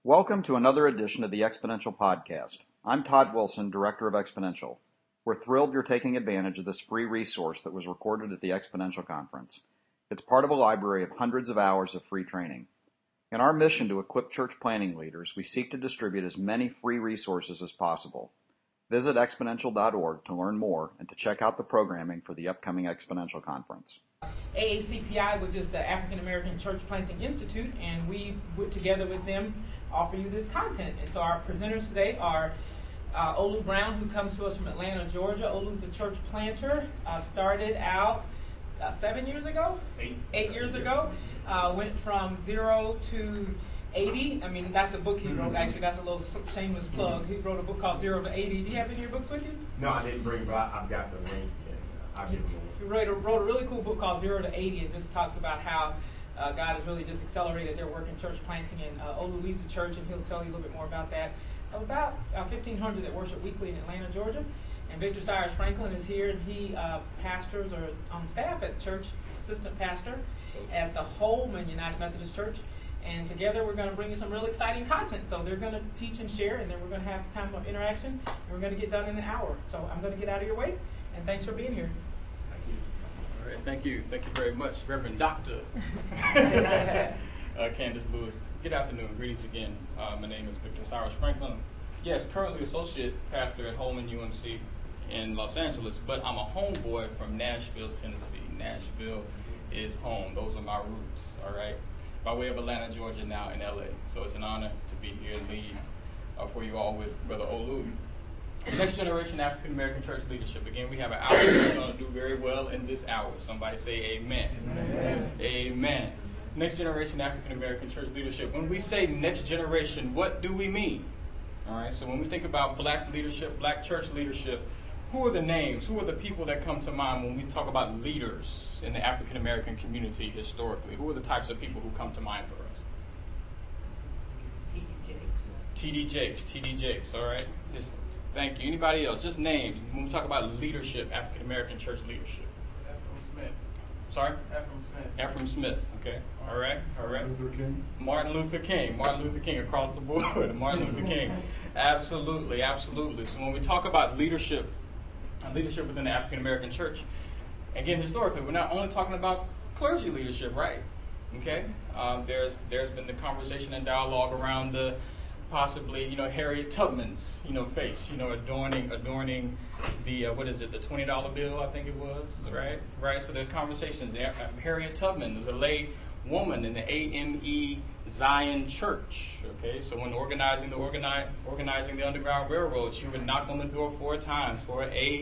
Welcome to another edition of the Exponential Podcast. I'm Todd Wilson, Director of Exponential. We're thrilled you're taking advantage of this free resource that was recorded at the Exponential Conference. It's part of a library of hundreds of hours of free training. In our mission to equip church planning leaders, we seek to distribute as many free resources as possible. Visit exponential.org to learn more and to check out the programming for the upcoming Exponential Conference. AACPI, which is the African American Church Planting Institute, and we, together with them, offer you this content. And so our presenters today are Olu Brown, who comes to us from Atlanta, Georgia. Olu's a church planter, started out 7 years ago? 8 years ago. Went from 0 to 80. I mean, that's a book he wrote. Actually, that's a little shameless plug. He wrote a book called 0 to 80. Do you have any of your books with you? No, I didn't bring it, but I've got the link. He wrote a really cool book called 0 to 80. It just talks about how God has really just accelerated their work in church planting. And Olu leads the church, and he'll tell you a little bit more about that. About 1,500 that worship weekly in Atlanta, Georgia. And Victor Cyrus Franklin is here, and he pastors or on staff at the church, assistant pastor at the Holman United Methodist Church. And together we're going to bring you some real exciting content. So they're going to teach and share, and then we're going to have time of interaction, and we're going to get done in an hour. So I'm going to get out of your way, and thanks for being here. All right, thank you very much, Reverend Dr. Candace Lewis. Good afternoon, greetings again. My name is Victor Cyrus Franklin. Yes, currently associate pastor at Holman UMC in Los Angeles, but I'm a homeboy from Nashville, Tennessee. Nashville is home. Those are my roots, all right? By way of Atlanta, Georgia, now in LA. So it's an honor to be here and lead for you all with Brother Olu. Next Generation African American Church Leadership. Again, we have an hour. We're going to do very well in this hour. Somebody say amen. Amen. Amen. Next Generation African American Church Leadership. When we say next generation, what do we mean? All right, so when we think about black leadership, black church leadership, who are the names? Who are the people that come to mind when we talk about leaders in the African American community historically? Who are the types of people who come to mind for us? T.D. Jakes, all right? Thank you. Anybody else? Just names. When we talk about leadership, African American church leadership. Ephraim Smith. Sorry? Ephraim Smith. Ephraim Smith. Okay. All right. Martin Luther King across the board. Martin Luther King. Absolutely. So when we talk about leadership within the African American church, again, historically, we're not only talking about clergy leadership, right? Okay. There's been the conversation and dialogue around the possibly, Harriet Tubman's, face, adorning the, the $20 bill, I think it was, right? Right, so there's conversations. Harriet Tubman was a lay woman in the AME Zion Church, okay? So when organizing the Underground Railroad, she would knock on the door 4 times for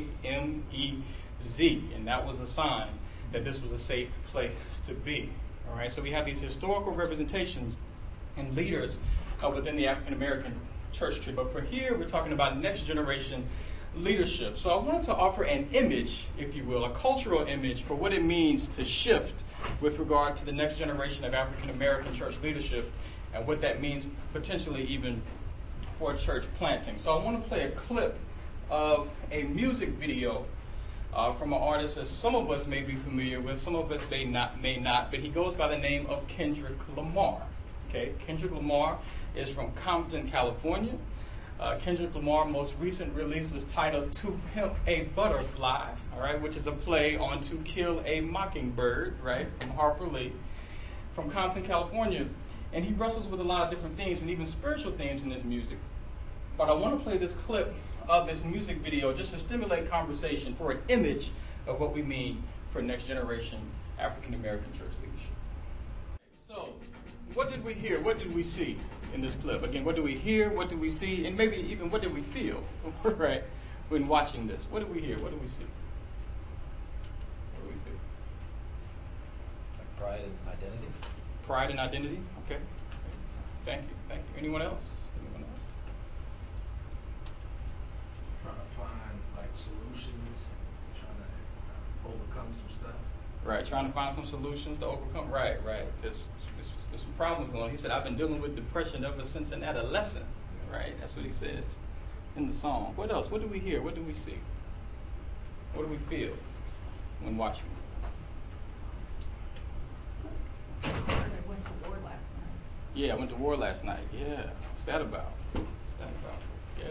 AMEZ, and that was a sign that this was a safe place to be, all right? So we have these historical representations and leaders within the African American church tree. But for here, we're talking about next generation leadership. So I wanted to offer an image, if you will, a cultural image for what it means to shift with regard to the next generation of African American church leadership and what that means potentially even for church planting. So I want to play a clip of a music video from an artist that some of us may be familiar with, some of us may not, but he goes by the name of Kendrick Lamar. Okay, Kendrick Lamar is from Compton, California. Kendrick Lamar most recent release is titled To Pimp a Butterfly, all right, which is a play on To Kill a Mockingbird, right, from Harper Lee, from Compton, California. And he wrestles with a lot of different themes and even spiritual themes in his music. But I want to play this clip of this music video just to stimulate conversation for an image of what we mean for next generation African American church leadership. So, what did we hear? What did we see in this clip? Again, what do we hear? What do we see? And maybe even what did we feel, right, when watching this? What did we hear? What did we see? What do we feel? Like pride and identity. Pride and identity? Okay. Thank you. Anyone else? Trying to find solutions, trying to overcome some stuff. Right, trying to find some solutions to overcome. Right. There's some problems going on. He said, I've been dealing with depression ever since an adolescent. Right, that's what he says in the song. What else? What do we hear? What do we see? What do we feel when watching? I went to war last night. Yeah, I went to war last night. Yeah. What's that about? Yeah.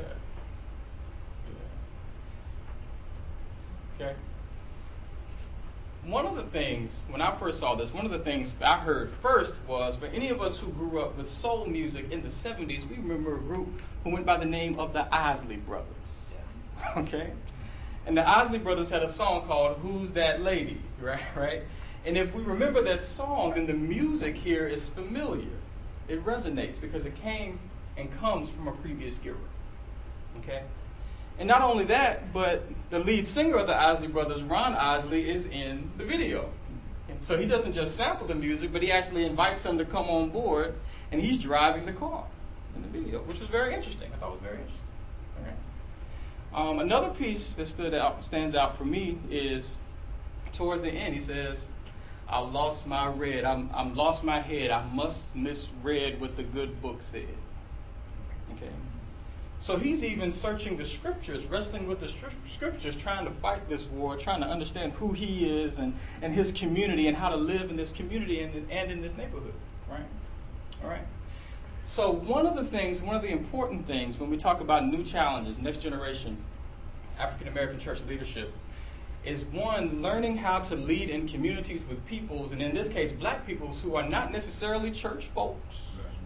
Okay. One of the things, when I first saw this, one of the things I heard first was, for any of us who grew up with soul music in the 70s, we remember a group who went by the name of the Isley Brothers. Yeah. Okay? And the Isley Brothers had a song called Who's That Lady? Right? And if we remember that song, then the music here is familiar. It resonates because it came and comes from a previous era. Okay? And not only that, but the lead singer of the Isley Brothers, Ron Isley, is in the video. And so he doesn't just sample the music, but he actually invites them to come on board, and he's driving the car in the video, which was very interesting. I thought it was very interesting. Okay. Another piece that stands out for me is towards the end. He says, "I lost my red. I'm lost my head. I must misread what the good book said." Okay. So he's even searching the scriptures, wrestling with the scriptures, trying to fight this war, trying to understand who he is and his community and how to live in this community and in this neighborhood. Right? All right. So one of the important things when we talk about new challenges, next generation African American church leadership, is one, learning how to lead in communities with peoples, and in this case, black peoples who are not necessarily church folks.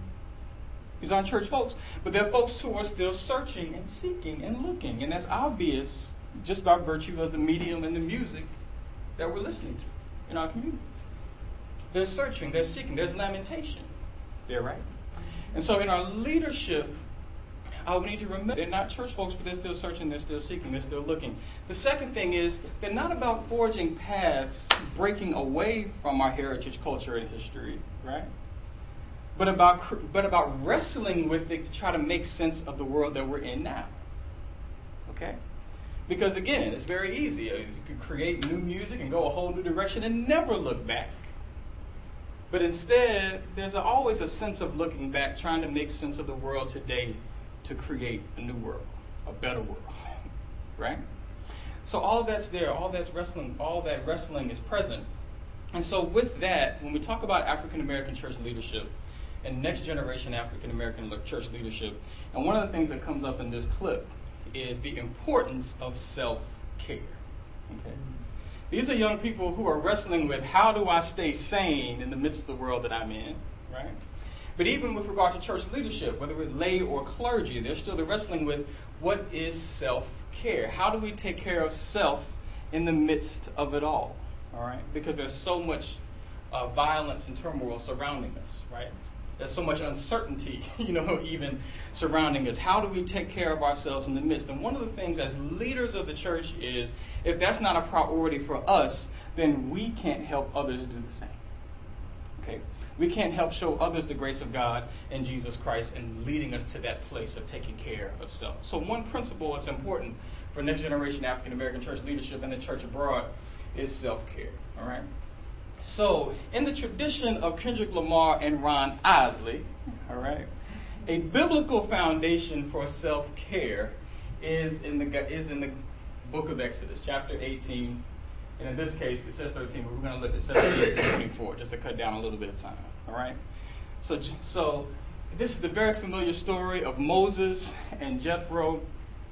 These aren't church folks, but they're folks who are still searching and seeking and looking, and that's obvious just by virtue of the medium and the music that we're listening to in our communities. They're searching, they're seeking, there's lamentation there, right? And so in our leadership, we need to remember they're not church folks, but they're still searching, they're still seeking, they're still looking. The second thing is they're not about forging paths, breaking away from our heritage, culture, and history, right? But about wrestling with it to try to make sense of the world that we're in now. Okay? Because again, it's very easy. You can create new music and go a whole new direction and never look back. But instead, there's always a sense of looking back, trying to make sense of the world today to create a new world, a better world. Right? So all that's there, all that wrestling is present. And so with that, when we talk about African American church leadership and next generation African American church leadership, and one of the things that comes up in this clip is the importance of self-care. Okay? These are young people who are wrestling with, how do I stay sane in the midst of the world that I'm in, right? But even with regard to church leadership, whether it's lay or clergy, they're still wrestling with, what is self-care? How do we take care of self in the midst of it all right? Because there's so much violence and turmoil surrounding us, right? There's so much uncertainty, even surrounding us. How do we take care of ourselves in the midst? And one of the things as leaders of the church is, if that's not a priority for us, then we can't help others do the same. Okay? We can't help show others the grace of God and Jesus Christ and leading us to that place of taking care of self. So one principle that's important for next generation African American church leadership and the church abroad is self-care. All right? So, in the tradition of Kendrick Lamar and Ron Isley, all right, a biblical foundation for self-care is in the book of Exodus, chapter 18, and in this case it says 13, but we're going to look at 17 and 24 just to cut down a little bit of time. All right. So this is the very familiar story of Moses and Jethro.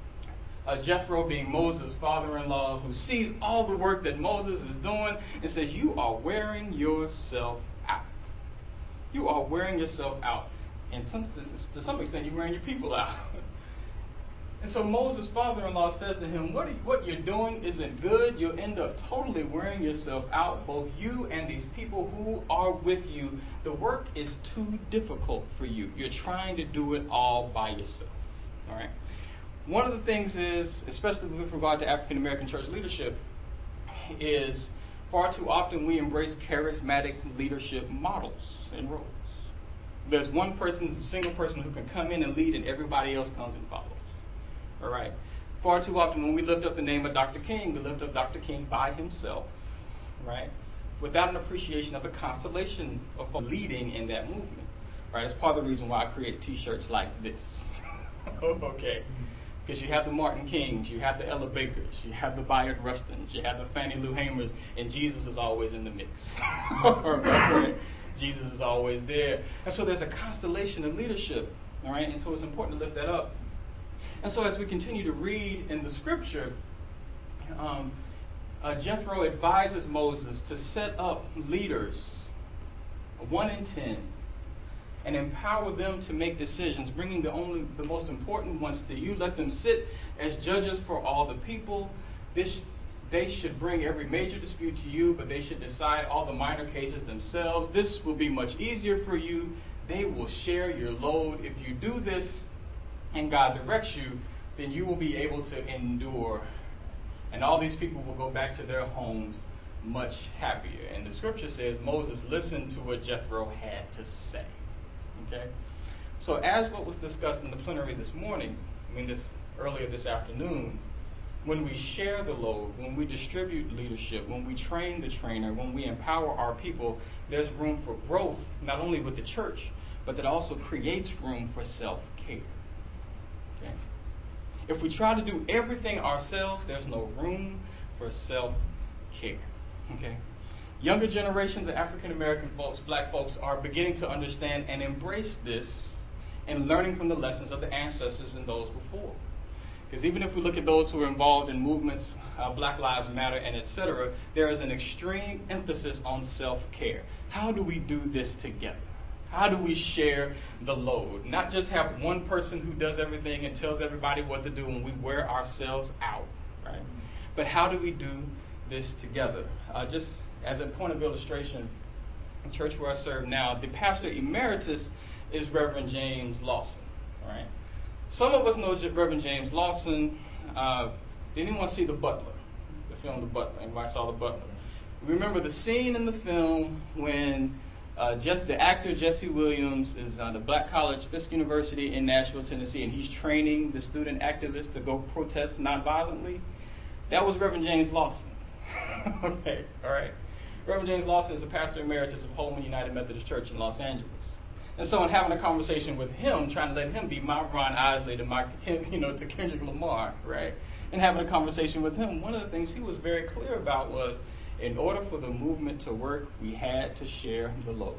Jethro being Moses' father-in-law, who sees all the work that Moses is doing and says, you are wearing yourself out. You are wearing yourself out. And to some extent, you're wearing your people out. And so Moses' father-in-law says to him, what you're doing isn't good. You'll end up totally wearing yourself out, both you and these people who are with you. The work is too difficult for you. You're trying to do it all by yourself. All right? One of the things is, especially with regard to African American church leadership, is far too often we embrace charismatic leadership models and roles. There's one person, single person who can come in and lead, and everybody else comes and follows. All right. Far too often when we lift up the name of Dr. King, we lift up Dr. King by himself, right? Without an appreciation of the constellation of leading in that movement. Right? That's part of the reason why I create T-shirts like this. Okay. Because you have the Martin Kings, you have the Ella Bakers, you have the Bayard Rustins, you have the Fannie Lou Hamers, and Jesus is always in the mix. Right? Jesus is always there. And so there's a constellation of leadership, all right? And so it's important to lift that up. And so as we continue to read in the scripture, Jethro advises Moses to set up leaders, 1 in 10, and empower them to make decisions, bringing the most important ones to you. Let them sit as judges for all the people. They should bring every major dispute to you, but they should decide all the minor cases themselves. This will be much easier for you. They will share your load. If you do this and God directs you, then you will be able to endure. And all these people will go back to their homes much happier. And the scripture says Moses listened to what Jethro had to say. Okay? So as what was discussed in the plenary this morning, earlier this afternoon, when we share the load, when we distribute leadership, when we train the trainer, when we empower our people, there's room for growth, not only with the church, but that also creates room for self-care. Okay? If we try to do everything ourselves, there's no room for self-care. Okay? Younger generations of African American folks, black folks, are beginning to understand and embrace this and learning from the lessons of the ancestors and those before. Because even if we look at those who are involved in movements, Black Lives Matter and etc., there is an extreme emphasis on self-care. How do we do this together? How do we share the load? Not just have one person who does everything and tells everybody what to do and we wear ourselves out, right? But how do we do this together? Just as a point of illustration, the church where I serve now, the pastor emeritus is Reverend James Lawson, all right? Some of us know Reverend James Lawson. Did anyone see The Butler? The film The Butler. Everybody saw The Butler. Remember the scene in the film when the actor Jesse Williams is on the Black College, Fisk University in Nashville, Tennessee, and he's training the student activists to go protest nonviolently? That was Reverend James Lawson. Okay, all right. Reverend James Lawson is a pastor emeritus of Holman United Methodist Church in Los Angeles. And so in having a conversation with him, trying to let him be my Ron Isley to Kendrick Lamar, right? And having a conversation with him, one of the things he was very clear about was, in order for the movement to work, we had to share the load.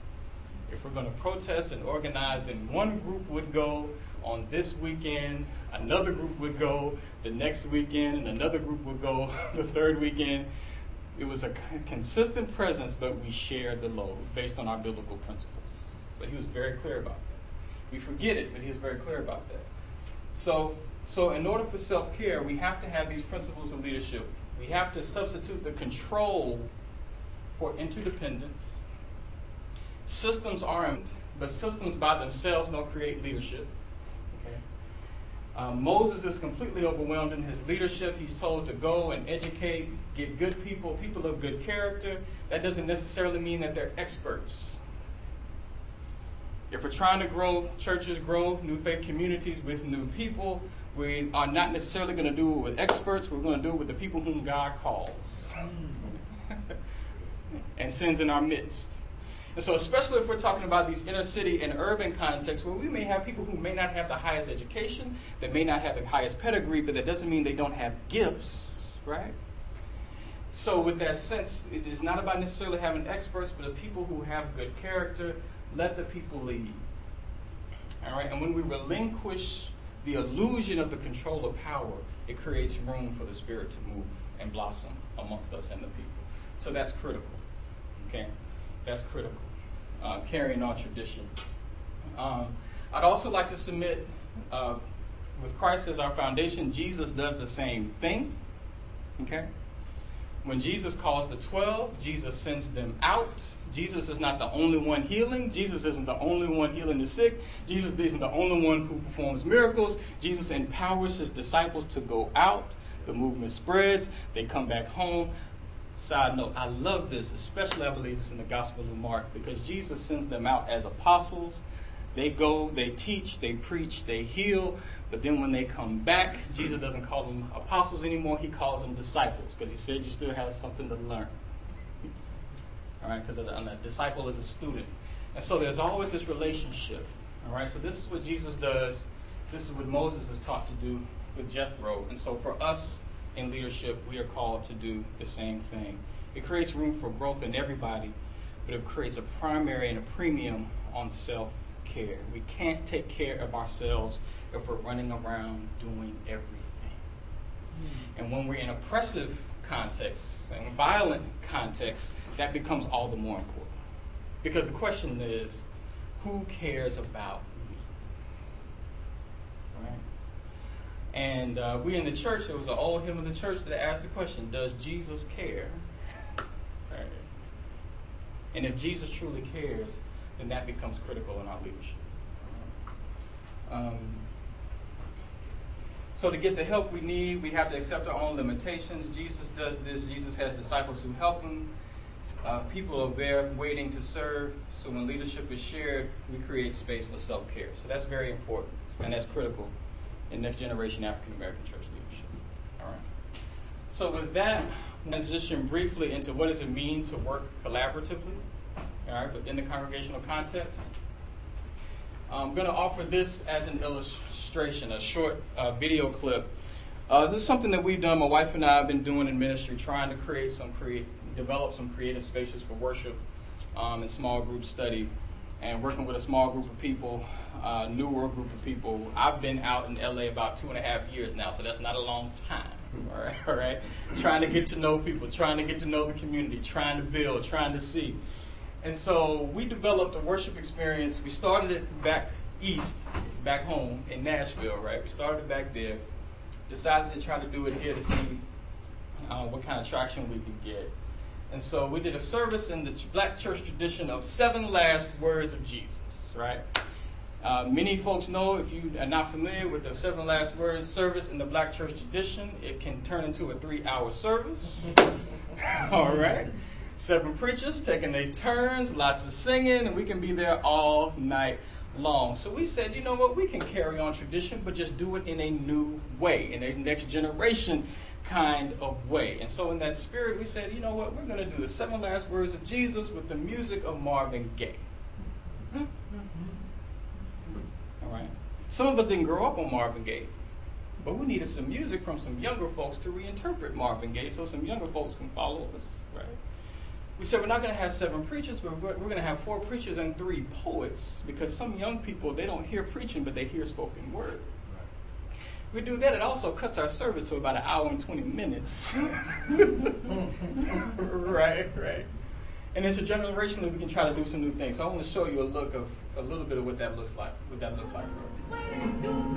If we're going to protest and organize, then one group would go on this weekend, another group would go the next weekend, and another group would go the third weekend. It was a consistent presence, but we shared the load based on our biblical principles. So he was very clear about that. We forget it, but he was very clear about that. So in order for self-care, we have to have these principles of leadership. We have to substitute the control for interdependence. Systems aren't, but systems by themselves don't create leadership. Okay? Moses is completely overwhelmed in his leadership. He's told to go and educate, get good people of good character. That doesn't necessarily mean that they're experts. If we're trying to grow churches, grow new faith communities with new people, we are not necessarily going to do it with experts. We're going to do it with the people whom God calls and sends in our midst. And so especially if we're talking about these inner city and urban contexts where we may have people who may not have the highest education, that may not have the highest pedigree, but that doesn't mean they don't have gifts, right? So with that sense, it is not about necessarily having experts, but the people who have good character. Let the people lead. All right? And when we relinquish the illusion of the control of power, it creates room for the Spirit to move and blossom amongst us and the people. So that's critical. Okay? That's critical. Carrying on tradition. I'd also like to submit, with Christ as our foundation, Jesus does the same thing. Okay? When Jesus calls the 12, Jesus sends them out. Jesus is not the only one healing. Jesus isn't the only one healing the sick. Jesus isn't the only one who performs miracles. Jesus empowers his disciples to go out. The movement spreads. They come back home. Side note, I love this, especially I believe it's in the Gospel of Mark, because Jesus sends them out as apostles. They go, they teach, they preach, they heal, but then when they come back, Jesus doesn't call them apostles anymore, he calls them disciples, because he said you still have something to learn. All right, because a disciple is a student. And so there's always this relationship. All right, so this is what Jesus does. This is what Moses is taught to do with Jethro. And so for us in leadership, we are called to do the same thing. It creates room for growth in everybody, but it creates a primary and a premium on self-care. We can't take care of ourselves if we're running around doing everything. And when we're in oppressive contexts and violent contexts, that becomes all the more important. Because the question is, who cares about me? Right? And we in the church, there was an old hymn of the church that asked the question, does Jesus care? Right? And if Jesus truly cares, then that becomes critical in our leadership. So to get the help we need, we have to accept our own limitations. Jesus does this. Jesus has disciples who help him. People are there waiting to serve. So when leadership is shared, we create space for self-care. So that's very important, and that's critical in next generation African American church leadership. All right. So with that, transition briefly into what does it mean to work collaboratively, all right, within the congregational context. I'm going to offer this as an illustration, a short video clip. This is something that we've done. My wife and I have been doing in ministry, trying to develop some creative spaces for worship and small group study, and working with a small group of people, newer group of people. I've been out in LA about 2.5 years now, so that's not a long time. All right. Trying to get to know people, trying to get to know the community, trying to build, trying to see. And so we developed a worship experience. We started it back east, back home in Nashville, right? We started back there. Decided to try to do it here to see what kind of traction we could get. And so we did a service in the black church tradition of 7 last words of Jesus, right? Many folks know, if you are not familiar with the 7 last words service in the black church tradition, it can turn into a 3-hour service. All right. 7 preachers taking their turns, lots of singing, and we can be there all night long. So we said, you know what, we can carry on tradition, but just do it in a new way, in a next generation kind of way. And so in that spirit, we said, you know what, we're going to do the 7 last words of Jesus with the music of Marvin Gaye. All right. Some of us didn't grow up on Marvin Gaye, but we needed some music from some younger folks to reinterpret Marvin Gaye so some younger folks can follow us, right? We said we're not going to have 7 preachers, but we're going to have 4 preachers and 3 poets, because some young people, they don't hear preaching, but they hear spoken word. Right. We do that, it also cuts our service to about 1 hour and 20 minutes. Right. And intergenerationally, we can try to do some new things. So I want to show you a little bit of what that looks like. What that looks like for us. You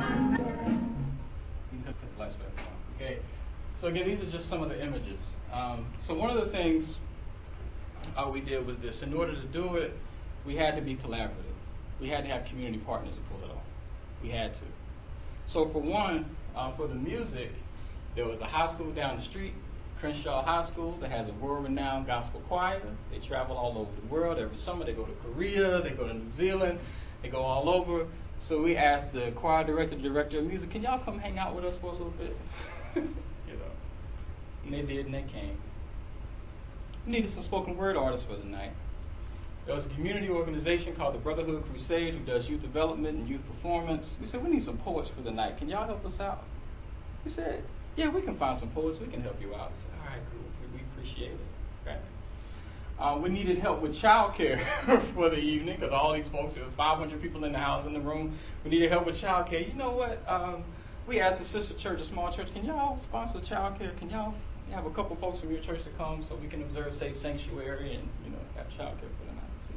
can put the lights back on. Okay. So again, these are just some of the images. So one of the things we did was this. In order to do it, we had to be collaborative. We had to have community partners to pull it off. We had to. So for one, for the music, there was a high school down the street, Crenshaw High School, that has a world-renowned gospel choir. They travel all over the world. Every summer they go to Korea, they go to New Zealand, they go all over. So we asked the choir director, the director of music, can y'all come hang out with us for a little bit? And they did, and they came. We needed some spoken word artists for the night. There was a community organization called the Brotherhood Crusade who does youth development and youth performance. We said, we need some poets for the night. Can y'all help us out? He said, yeah, we can find some poets. We can help you out. We said, all right, cool. We appreciate it. Right? We needed help with childcare for the evening because all these folks, there were 500 people in the house, in the room. We needed help with childcare. You know what? We asked the sister church, a small church, can y'all sponsor childcare? Can y'all have a couple folks from your church to come so we can observe safe sanctuary and have childcare for the night? So,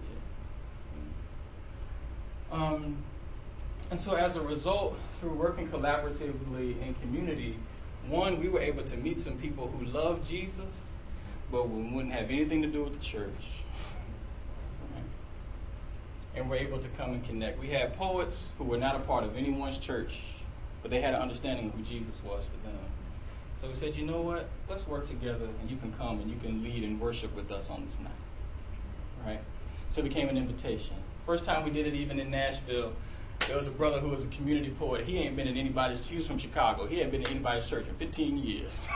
yeah. And so as a result, through working collaboratively in community, one, we were able to meet some people who love Jesus, but wouldn't have anything to do with the church. Right? And we're able to come and connect. We had poets who were not a part of anyone's church, but they had an understanding of who Jesus was for them. So we said, you know what? Let's work together, and you can come and you can lead and worship with us on this night. Right? So it became an invitation. First time we did it even in Nashville, there was a brother who was a community poet. He ain't been in anybody's, he was from Chicago. He hadn't been in anybody's church in 15 years.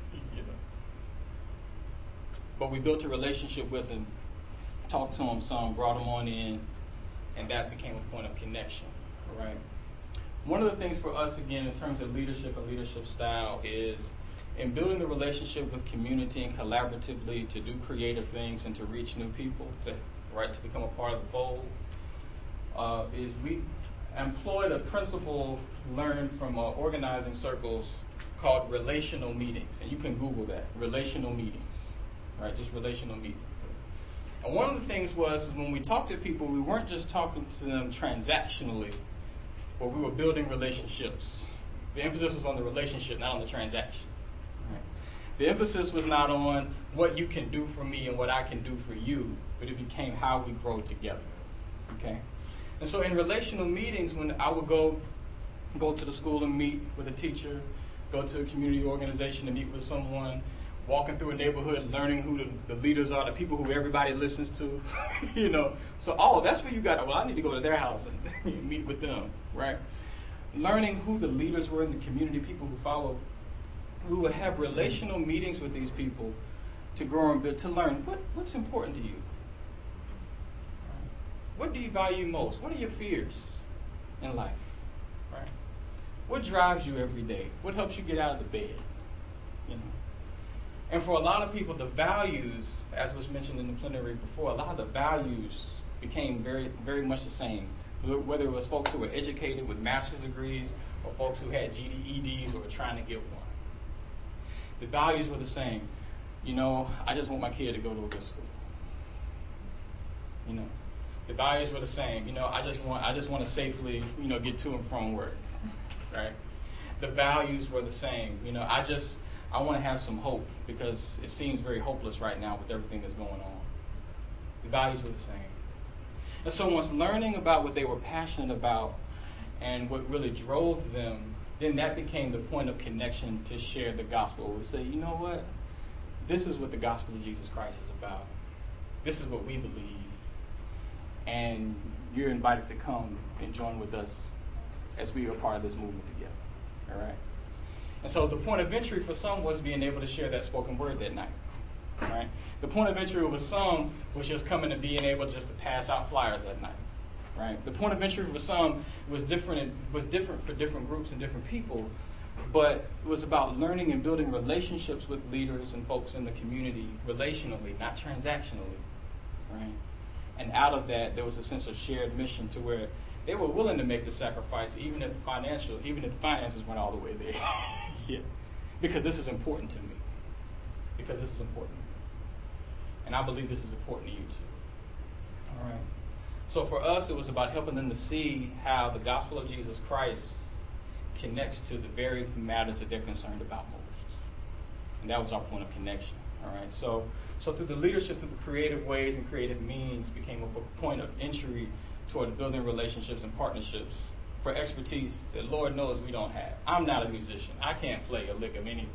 But we built a relationship with him, talked to him some, brought him on in, and that became a point of connection. All right? One of the things for us, again, in terms of leadership and leadership style is in building the relationship with community and collaboratively to do creative things and to reach new people, to become a part of the fold, is we employed a principle learned from organizing circles called relational meetings. And you can Google that, relational meetings, right? Just relational meetings. And one of the things was when we talked to people, we weren't just talking to them transactionally, but we were building relationships. The emphasis was on the relationship, not on the transaction. Right? The emphasis was not on what you can do for me and what I can do for you, but it became how we grow together. Okay? And so in relational meetings, when I would go to the school and meet with a teacher, go to a community organization and meet with someone, walking through a neighborhood, learning who the leaders are, the people who everybody listens to, you know. So, that's where you got, well, I need to go to their house and meet with them, right? Learning who the leaders were in the community, people who follow. We would have relational meetings with these people to grow and build, to learn what's important to you. What do you value most? What are your fears in life, right? What drives you every day? What helps you get out of the bed, you know? And for a lot of people, the values, as was mentioned in the plenary before, a lot of the values became very, very much the same. Whether it was folks who were educated with master's degrees or folks who had GEDs or were trying to get one. The values were the same. You know, I just want my kid to go to a good school. You know, the values were the same. You know, I just want to safely, you know, get to and from work. Right? The values were the same. You know, I want to have some hope because it seems very hopeless right now with everything that's going on. The values were the same. And so once learning about what they were passionate about and what really drove them, then that became the point of connection to share the gospel. We say, you know what? This is what the gospel of Jesus Christ is about. This is what we believe. And you're invited to come and join with us as we are part of this movement together. All right? And so the point of entry for some was being able to share that spoken word that night. Right? The point of entry with some was just coming to being able just to pass out flyers that night. Right? The point of entry for some was different for different groups and different people, but it was about learning and building relationships with leaders and folks in the community relationally, not transactionally. Right? And out of that, there was a sense of shared mission to where they were willing to make the sacrifice, even if the finances went all the way there. Yeah. Because this is important to me. Because this is important. And I believe this is important to you too. All right. So for us, it was about helping them to see how the gospel of Jesus Christ connects to the very matters that they're concerned about most. And that was our point of connection. All right. So through the leadership, through the creative ways and creative means became a point of entry toward building relationships and partnerships for expertise that Lord knows we don't have. I'm not a musician. I can't play a lick of anything.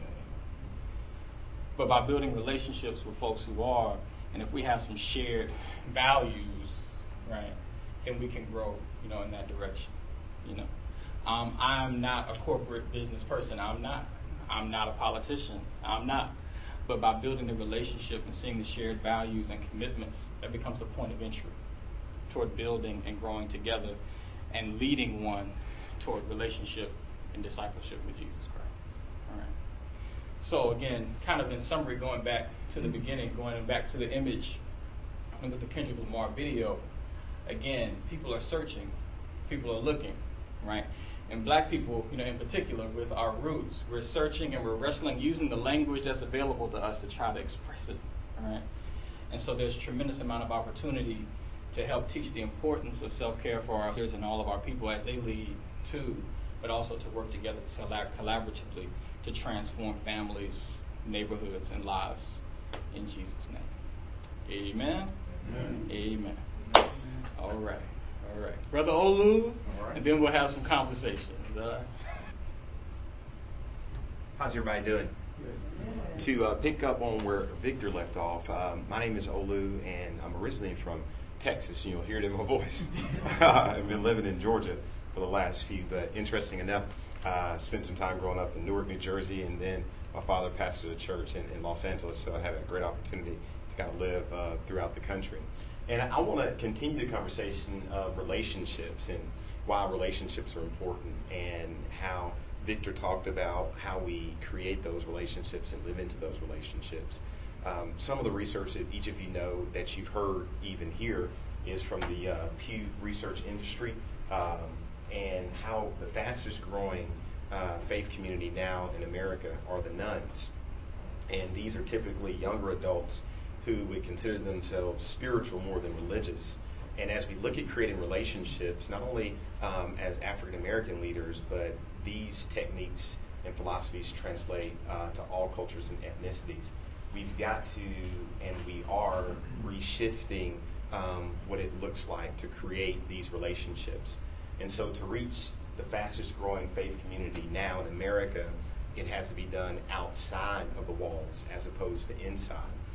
But by building relationships with folks who are, and if we have some shared values, right, then we can grow, you know, in that direction. You know, I'm not a corporate business person. I'm not a politician. I'm not. But by building the relationship and seeing the shared values and commitments, that becomes a point of entry toward building and growing together and leading one toward relationship and discipleship with Jesus Christ. All right. So again, kind of in summary, going back to the beginning, going back to the image and with the Kendrick Lamar video, again, people are searching, people are looking, right? And black people, you know, in particular, with our roots, we're searching and we're wrestling using the language that's available to us to try to express it, all right? And so there's a tremendous amount of opportunity to help teach the importance of self-care for our leaders and all of our people as they lead too, but also to work together collaboratively to transform families, neighborhoods, and lives in Jesus' name. Amen? Amen. Amen. All right. All right. Brother Olu, and then we'll have some conversation. Is that all right? How's everybody doing? To pick up on where Victor left off, my name is Olu, and I'm originally from Texas. You'll hear it in my voice. I've been living in Georgia for the last few, but interesting enough, spent some time growing up in Newark, New Jersey, and then my father pastored a church in Los Angeles, so I had a great opportunity to kind of live throughout the country. And I want to continue the conversation of relationships and why relationships are important and how Victor talked about how we create those relationships and live into those relationships. Some of the research that each of you know that you've heard even here is from the Pew Research Industry, and how the fastest growing faith community now in America are the nuns. And these are typically younger adults who would consider themselves spiritual more than religious. And as we look at creating relationships, not only as African American leaders, but these techniques and philosophies translate to all cultures and ethnicities. We've got to, and we are, reshifting what it looks like to create these relationships. And so to reach the fastest growing faith community now in America, it has to be done outside of the walls as opposed to inside.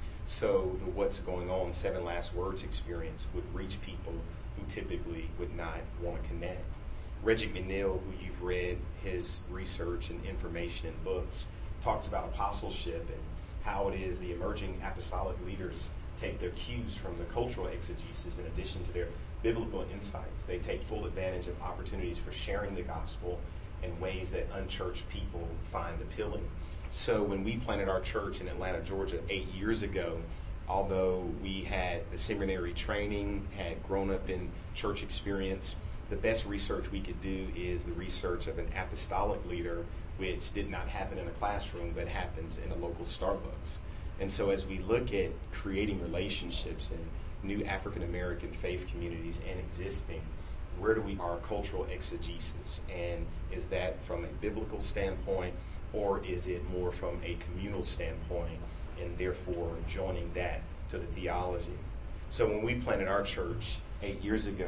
So the What's Going On 7 Last Words experience would reach people who typically would not want to connect. Reggie McNeil, who you've read his research and information in books, talks about apostleship and how it is the emerging apostolic leaders take their cues from the cultural exegesis in addition to their biblical insights. They take full advantage of opportunities for sharing the gospel in ways that unchurched people find appealing. So when we planted our church in Atlanta, Georgia 8 years ago, although we had the seminary training, had grown up in church experience, the best research we could do is the research of an apostolic leader, which did not happen in a classroom, but happens in a local Starbucks. And so as we look at creating relationships in new African American faith communities and existing, where do we our cultural exegesis? And is that from a biblical standpoint, or is it more from a communal standpoint, and therefore joining that to the theology? So when we planted our church 8 years ago,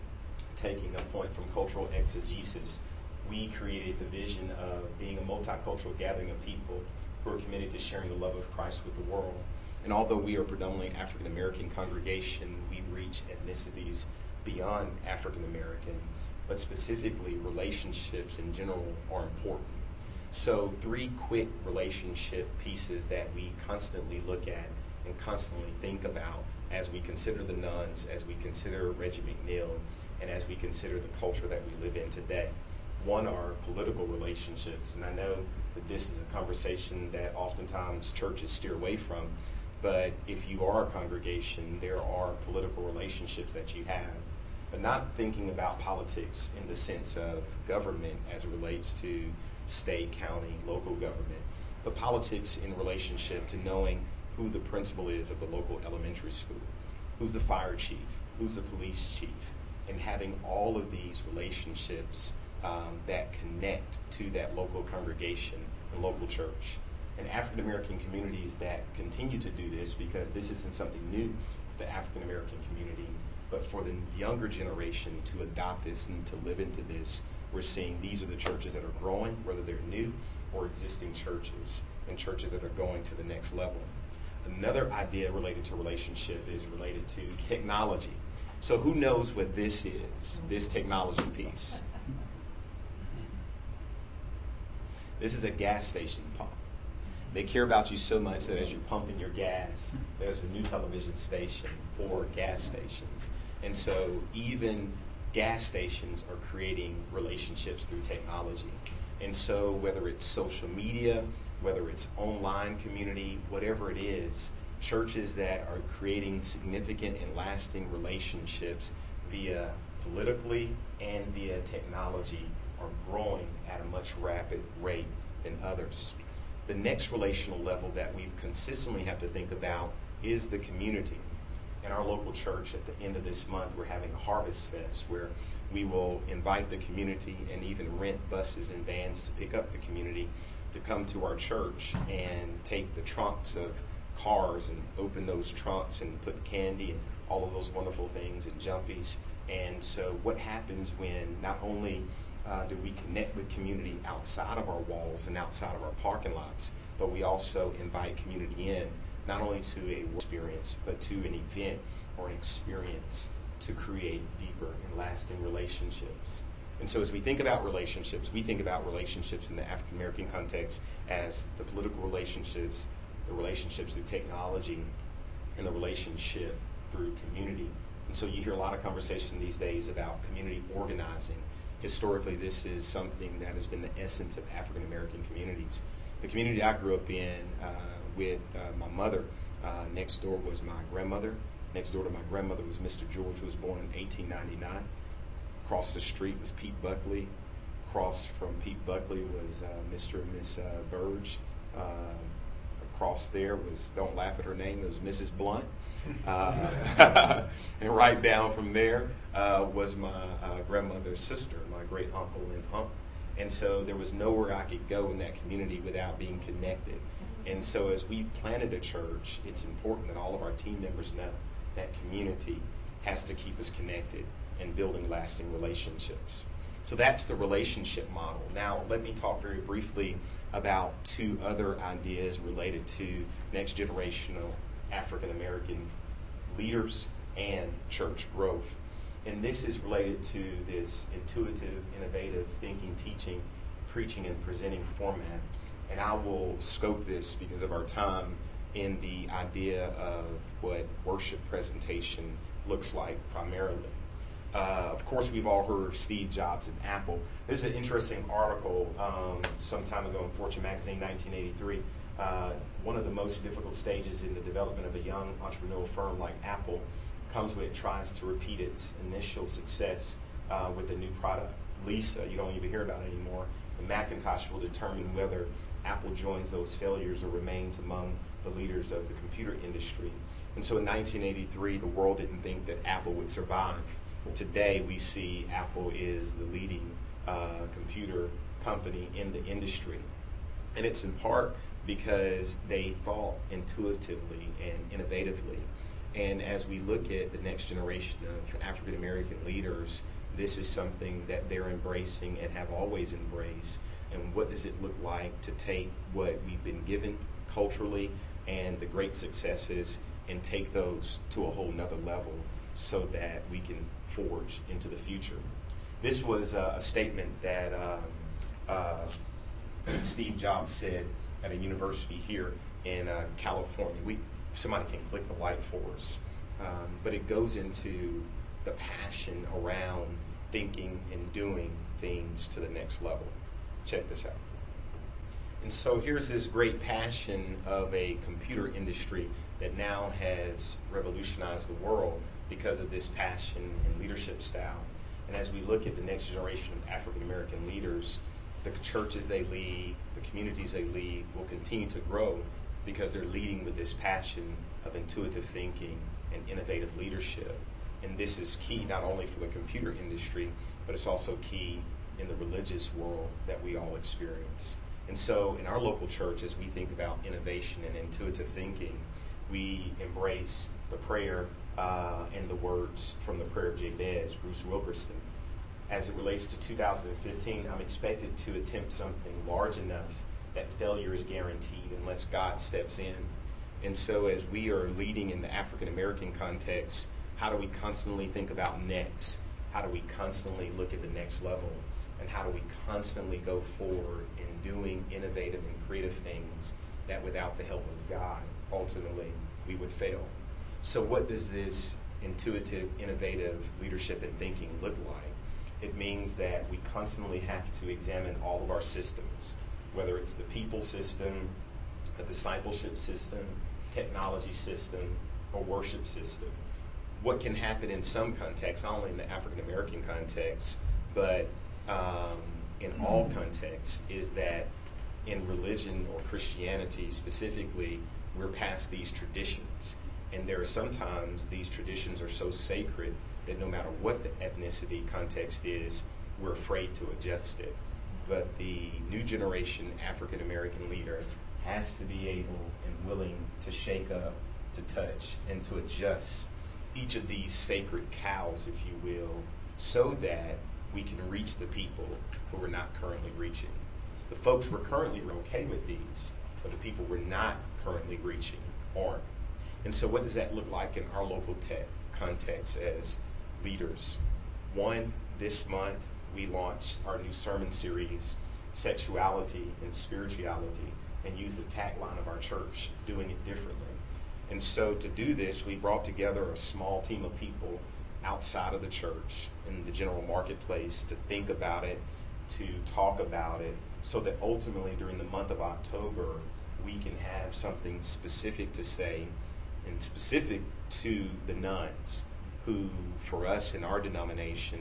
taking a point from cultural exegesis, we created the vision of being a multicultural gathering of people who are committed to sharing the love of Christ with the world. And although we are predominantly African American congregation, we reach ethnicities beyond African American, but specifically relationships in general are important. So 3 quick relationship pieces that we constantly look at and constantly think about as we consider the nuns, as we consider Reggie McNeil, and as we consider the culture that we live in today. One are political relationships, and I know that this is a conversation that oftentimes churches steer away from, but if you are a congregation, there are political relationships that you have, but not thinking about politics in the sense of government as it relates to state, county, local government, but politics in relationship to knowing who the principal is of the local elementary school, who's the fire chief, who's the police chief, and having all of these relationships that connect to that local congregation and local church. And African American communities that continue to do this, because this isn't something new to the African American community, but for the younger generation to adopt this and to live into this, we're seeing these are the churches that are growing, whether they're new or existing churches, and churches that are going to the next level. Another idea related to relationship is related to technology. So who knows what this is, this technology piece? This is a gas station pump. They care about you so much that as you're pumping your gas, there's a new television station for gas stations. And so even gas stations are creating relationships through technology. And so whether it's social media, whether it's online community, whatever it is, churches that are creating significant and lasting relationships via politically and via technology are growing at a much rapid rate than others. The next relational level that we consistently have to think about is the community. In our local church, at the end of this month, we're having a Harvest Fest where we will invite the community and even rent buses and vans to pick up the community to come to our church and take the trunks of cars and open those trunks and put candy and all of those wonderful things and jumpies. And so what happens when not only do we connect with community outside of our walls and outside of our parking lots, but we also invite community in, not only to a experience, but to an event or an experience to create deeper and lasting relationships. And so as we think about relationships, we think about relationships in the African American context as the political relationships, the relationships through technology, and the relationship through community. And so you hear a lot of conversation these days about community organizing. Historically, this is something that has been the essence of African American communities. The community I grew up in with my mother, next door was my grandmother. Next door to my grandmother was Mr. George, who was born in 1899. Across the street was Pete Buckley. Across from Pete Buckley was Mr. and Miss Burge. Across there was, don't laugh at her name, it was Mrs. Blunt. And right down from there was my grandmother's sister, my great uncle and aunt. And so there was nowhere I could go in that community without being connected. And so as we've planted a church, it's important that all of our team members know that community has to keep us connected and building lasting relationships. So that's the relationship model. Now, let me talk very briefly about two other ideas related to next generational African American leaders and church growth. And this is related to this intuitive, innovative thinking, teaching, preaching, and presenting format. And I will scope this because of our time in the idea of what worship presentation looks like primarily. Of course, we've all heard of Steve Jobs and Apple. This is an interesting article some time ago in Fortune magazine, 1983. One of the most difficult stages in the development of a young entrepreneurial firm like Apple comes when it tries to repeat its initial success with a new product. Lisa, you don't even hear about it anymore. The Macintosh will determine whether Apple joins those failures or remains among the leaders of the computer industry. And so in 1983, the world didn't think that Apple would survive. Today, we see Apple is the leading computer company in the industry. And it's in part because they thought intuitively and innovatively. And as we look at the next generation of African American leaders, this is something that they're embracing and have always embraced. And what does it look like to take what we've been given culturally and the great successes and take those to a whole nother level so that we can forge into the future. This was a statement that Steve Jobs said at a university here in California. Somebody can click the light for us. But it goes into the passion around thinking and doing things to the next level. Check this out. And so here's this great passion of a computer industry that now has revolutionized the world because of this passion and leadership style. And as we look at the next generation of African American leaders, the churches they lead, the communities they lead will continue to grow because they're leading with this passion of intuitive thinking and innovative leadership. And this is key not only for the computer industry, but it's also key in the religious world that we all experience. And so in our local church, as we think about innovation and intuitive thinking, we embrace the prayer and the words from the prayer of Jabez, Bruce Wilkerson. As it relates to 2015, I'm expected to attempt something large enough that failure is guaranteed unless God steps in. And so as we are leading in the African American context, how do we constantly think about next? How do we constantly look at the next level? And how do we constantly go forward in doing innovative and creative things that without the help of God, ultimately, we would fail? So what does this intuitive, innovative leadership and thinking look like? It means that we constantly have to examine all of our systems, whether it's the people system, the discipleship system, technology system, or worship system. What can happen in some contexts, not only in the African American context, but in all contexts, is that in religion or Christianity specifically, we're past these traditions. And there are sometimes these traditions are so sacred that no matter what the ethnicity context is, we're afraid to adjust it. But the new generation African American leader has to be able and willing to shake up, to touch, and to adjust each of these sacred cows, if you will, so that we can reach the people who we're not currently reaching. The folks we're currently okay with these, but the people we're not currently reaching aren't. And so what does that look like in our local context as leaders? One, this month we launched our new sermon series, Sexuality and Spirituality, and used the tagline of our church, Doing It Differently. And so to do this, we brought together a small team of people outside of the church in the general marketplace to think about it, to talk about it, so that ultimately during the month of October we can have something specific to say, and specific to the nuns who, for us in our denomination,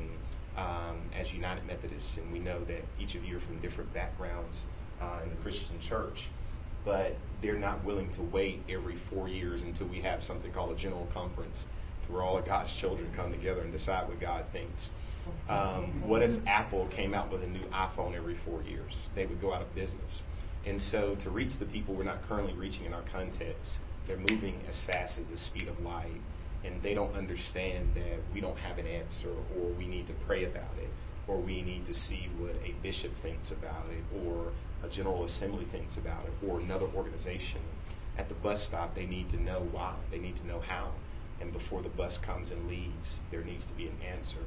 as United Methodists, and we know that each of you are from different backgrounds in the Christian church, but they're not willing to wait every 4 years until we have something called a general conference to where all of God's children come together and decide what God thinks. What if Apple came out with a new iPhone every 4 years? They would go out of business. And so to reach the people we're not currently reaching in our context, they're moving as fast as the speed of light, and they don't understand that we don't have an answer, or we need to pray about it, or we need to see what a bishop thinks about it, or a general assembly thinks about it, or another organization. At the bus stop, they need to know why. They need to know how. And before the bus comes and leaves, there needs to be an answer.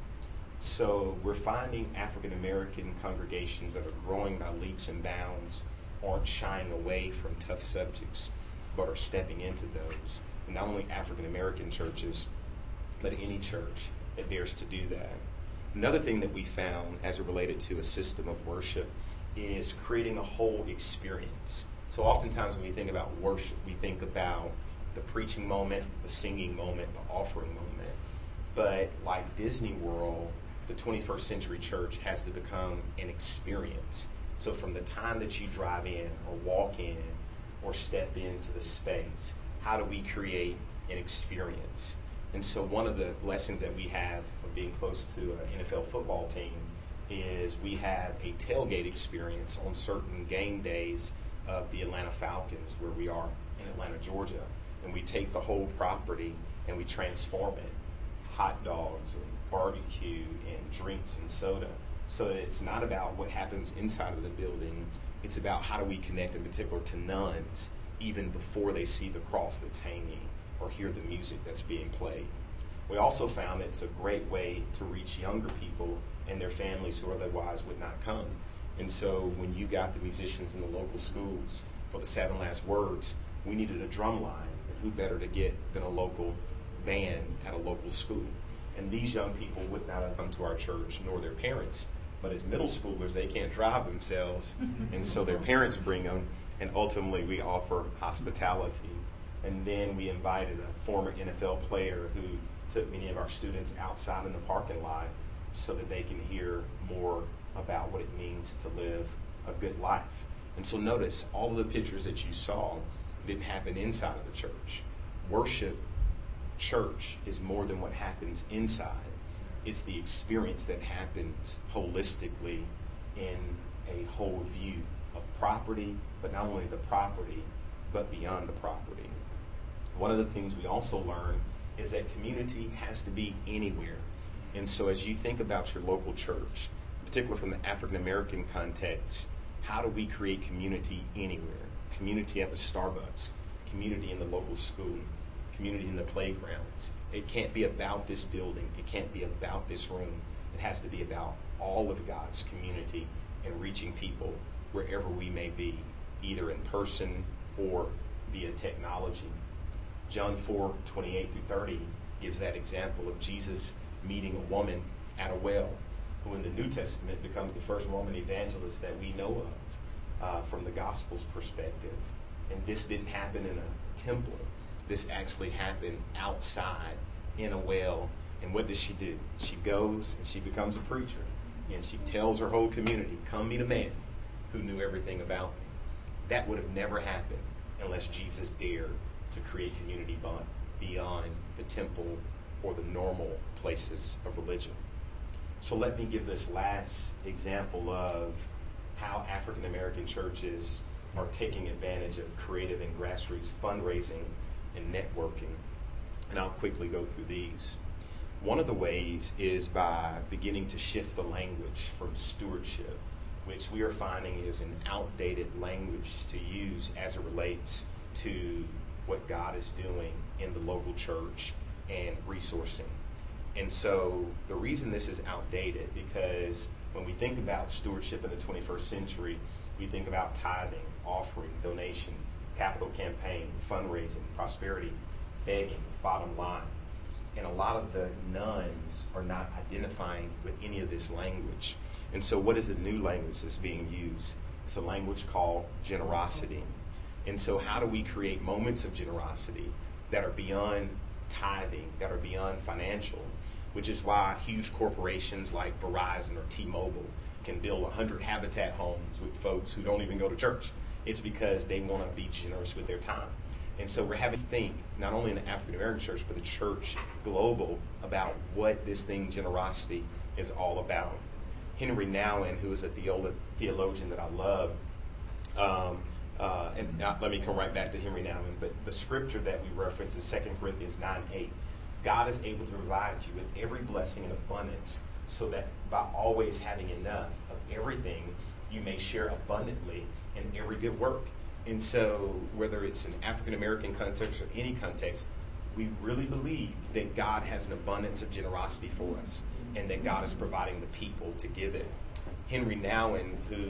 So we're finding African American congregations that are growing by leaps and bounds aren't shying away from tough subjects, but are stepping into those. And not only African American churches, but any church that dares to do that. Another thing that we found as it related to a system of worship is creating a whole experience. So oftentimes when we think about worship, we think about the preaching moment, the singing moment, the offering moment. But like Disney World, the 21st century church has to become an experience. So from the time that you drive in or walk in or step into the space, how do we create an experience? And so one of the blessings that we have of being close to an NFL football team is we have a tailgate experience on certain game days of the Atlanta Falcons, where we are in Atlanta, Georgia. And we take the whole property and we transform it. Hot dogs and barbecue and drinks and soda. So that it's not about what happens inside of the building. It's about how do we connect in particular to nuns even before they see the cross that's hanging or hear the music that's being played. We also found that it's a great way to reach younger people and their families who otherwise would not come. And so when you got the musicians in the local schools for the 7 Last Words, we needed a drum line. And who better to get than a local band at a local school? And these young people would not have come to our church, nor their parents. But as middle schoolers, they can't drive themselves. And so their parents bring them. And ultimately, we offer hospitality. And then we invited a former NFL player who took many of our students outside in the parking lot so that they can hear more about what it means to live a good life. And so notice, all of the pictures that you saw didn't happen inside of the church. Worship church is more than what happens inside. It's the experience that happens holistically in a whole view of property, but not only the property, but beyond the property. One of the things we also learn is that community has to be anywhere. And so as you think about your local church, particularly from the African American context, how do we create community anywhere? Community at the Starbucks, community in the local school, community in the playgrounds. It can't be about this building. It can't be about this room. It has to be about all of God's community and reaching people wherever we may be, either in person or via technology. John 4:28-30 gives that example of Jesus meeting a woman at a well, who in the New Testament becomes the first woman evangelist that we know of from the Gospel's perspective. And this didn't happen in a temple. This actually happened outside in a well. And what does she do? She goes and she becomes a preacher. And she tells her whole community, come meet a man who knew everything about me. That would have never happened unless Jesus dared to create community beyond the temple or the normal places of religion. So let me give this last example of how African American churches are taking advantage of creative and grassroots fundraising and networking. And I'll quickly go through these. One of the ways is by beginning to shift the language from stewardship, which we are finding is an outdated language to use as it relates to what God is doing in the local church and resourcing. And so the reason this is outdated, because when we think about stewardship in the 21st century, we think about tithing, offering, donation, capital campaign, fundraising, prosperity, begging, bottom line. And a lot of the nuns are not identifying with any of this language. And so what is the new language that's being used? It's a language called generosity. And so how do we create moments of generosity that are beyond tithing, that are beyond financial, which is why huge corporations like Verizon or T-Mobile can build 100 Habitat homes with folks who don't even go to church. It's because they want to be generous with their time. And so we're having to think, not only in the African American church, but the church global, about what this thing, generosity, is all about. Henry Nouwen, who is a theologian that I love, let me come right back to Henry Nouwen, but the scripture that we reference is 2 Corinthians 9:8. God is able to provide you with every blessing in abundance, so that by always having enough of everything, you may share abundantly in every good work. And so whether it's an African American context or any context, we really believe that God has an abundance of generosity for us, and that God is providing the people to give it. Henry Nouwen, who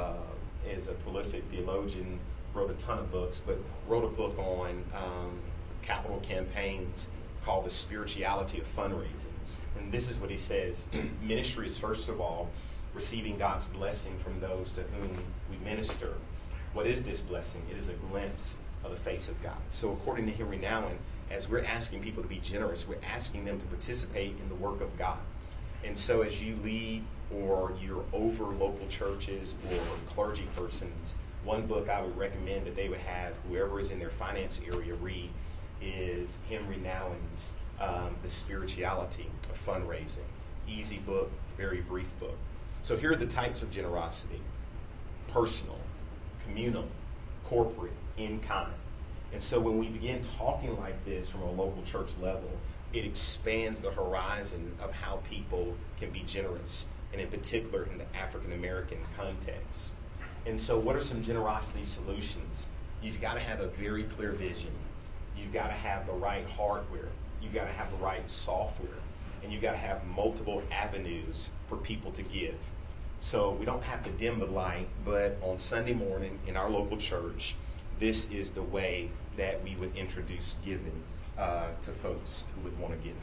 is a prolific theologian, wrote a ton of books, but wrote a book on capital campaigns called The Spirituality of Fundraising. And this is what he says: ministry is, first of all, receiving God's blessing from those to whom we minister. What is this blessing? It is a glimpse of the face of God. So according to Henry Nouwen, as we're asking people to be generous, we're asking them to participate in the work of God. And so as you lead or you're over local churches or clergy persons, one book I would recommend that they would have, whoever is in their finance area, read is Henry Nouwen's The Spirituality of Fundraising. Easy book, very brief book. So here are the types of generosity: personal, communal, corporate, in kind. And so when we begin talking like this from a local church level, it expands the horizon of how people can be generous, and in particular in the African American context. And so what are some generosity solutions? You've got to have a very clear vision. You've got to have the right hardware. You've got to have the right software. And you've got to have multiple avenues for people to give. So we don't have to dim the light, but on Sunday morning in our local church, this is the way that we would introduce giving to folks who would want to give.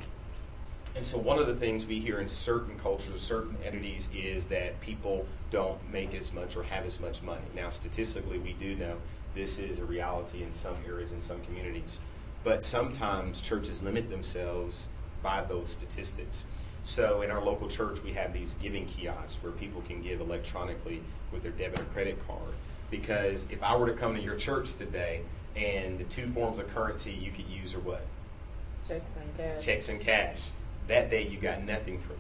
And so one of the things we hear in certain cultures, certain entities, is that people don't make as much or have as much money. Now, statistically, we do know this is a reality in some areas, in some communities. But sometimes churches limit themselves by those statistics. So in our local church, we have these giving kiosks where people can give electronically with their debit or credit card. Because if I were to come to your church today, and the two forms of currency you could use are what? Checks and cash. Checks and cash. That day you got nothing from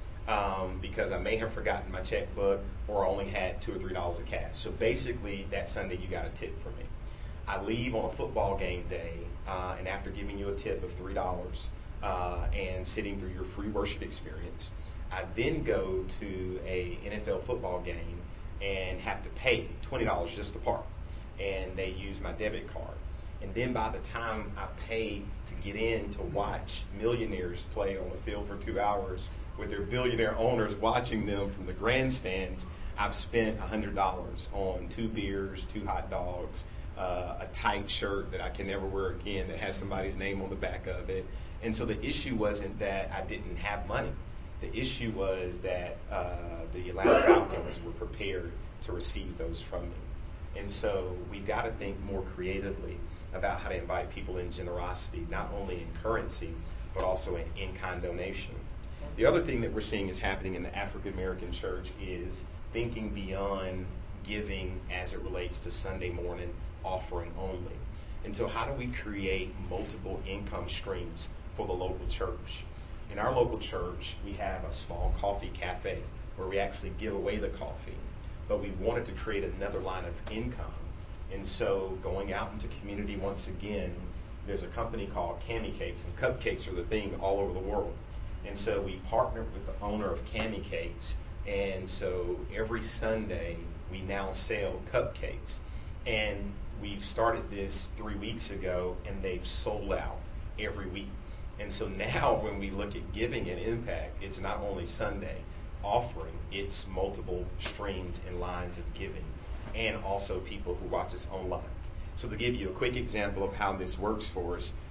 me because I may have forgotten my checkbook or only had $2 or $3 of cash. So basically that Sunday you got a tip from me. I leave on a football game day and after giving you a tip of $3 and sitting through your free worship experience, I then go to a NFL football game and have to pay $20 just to park. And they use my debit card. And then by the time I pay to get in to watch millionaires play on the field for 2 hours with their billionaire owners watching them from the grandstands, I've spent $100 on 2 beers, 2 hot dogs, a tight shirt that I can never wear again that has somebody's name on the back of it. And so the issue wasn't that I didn't have money. The issue was that the Atlanta Falcons were prepared to receive those from me. And so we've got to think more creatively about how to invite people in generosity, not only in currency, but also in in-kind donation. The other thing that we're seeing is happening in the African American church is thinking beyond giving as it relates to Sunday morning offering only. And so how do we create multiple income streams for the local church? In our local church, we have a small coffee cafe where we actually give away the coffee. But we wanted to create another line of income. And so going out into community once again, there's a company called Cami Cakes, and cupcakes are the thing all over the world. And so we partnered with the owner of Cami Cakes, and so every Sunday we now sell cupcakes. And we've started this 3 weeks ago, and they've sold out every week. And so now when we look at giving and impact, it's not only Sunday offering, it's multiple streams and lines of giving, and also people who watch us online. So to give you a quick example of how this works for us,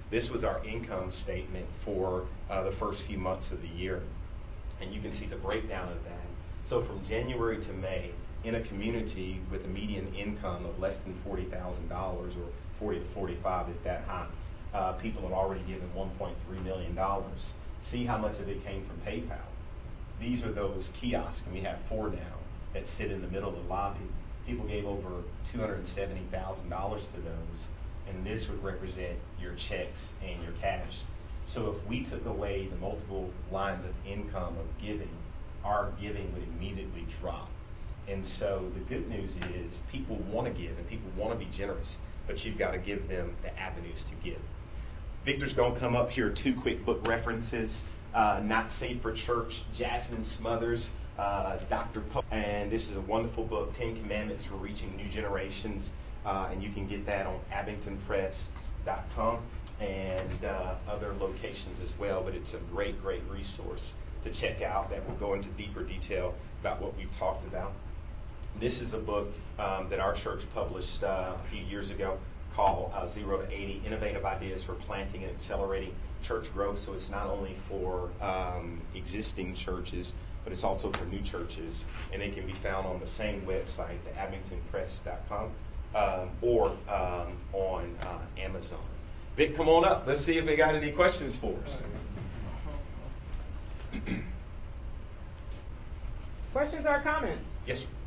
This was our income statement for the first few months of the year. And you can see the breakdown of that. So from January to May, in a community with a median income of less than $40,000 or 40 to 45 if that high, people have already given $1.3 million. See how much of it came from PayPal. These are those kiosks, and we have 4 now that sit in the middle of the lobby. People gave over $270,000 to those, and this would represent your checks and your cash. So if we took away the multiple lines of income of giving, our giving would immediately drop. And so the good news is people want to give and people want to be generous, but you've got to give them the avenues to give. Victor's going to come up here, 2 quick book references. Not Safe for Church, Jasmine Smothers, Dr. Pope. And this is a wonderful book, 10 Commandments for Reaching New Generations. And you can get that on abingtonpress.com and other locations as well. But it's a great, great resource to check out that will go into deeper detail about what we've talked about. This is a book that our church published a few years ago called 0 to 80, Innovative Ideas for Planting and Accelerating Church Growth. So it's not only for existing churches, but it's also for new churches. And it can be found on the same website, the abingtonpress.com, or on Amazon. Vic, come on up. Let's see if they got any questions for us. Questions or comments? Yes, sir.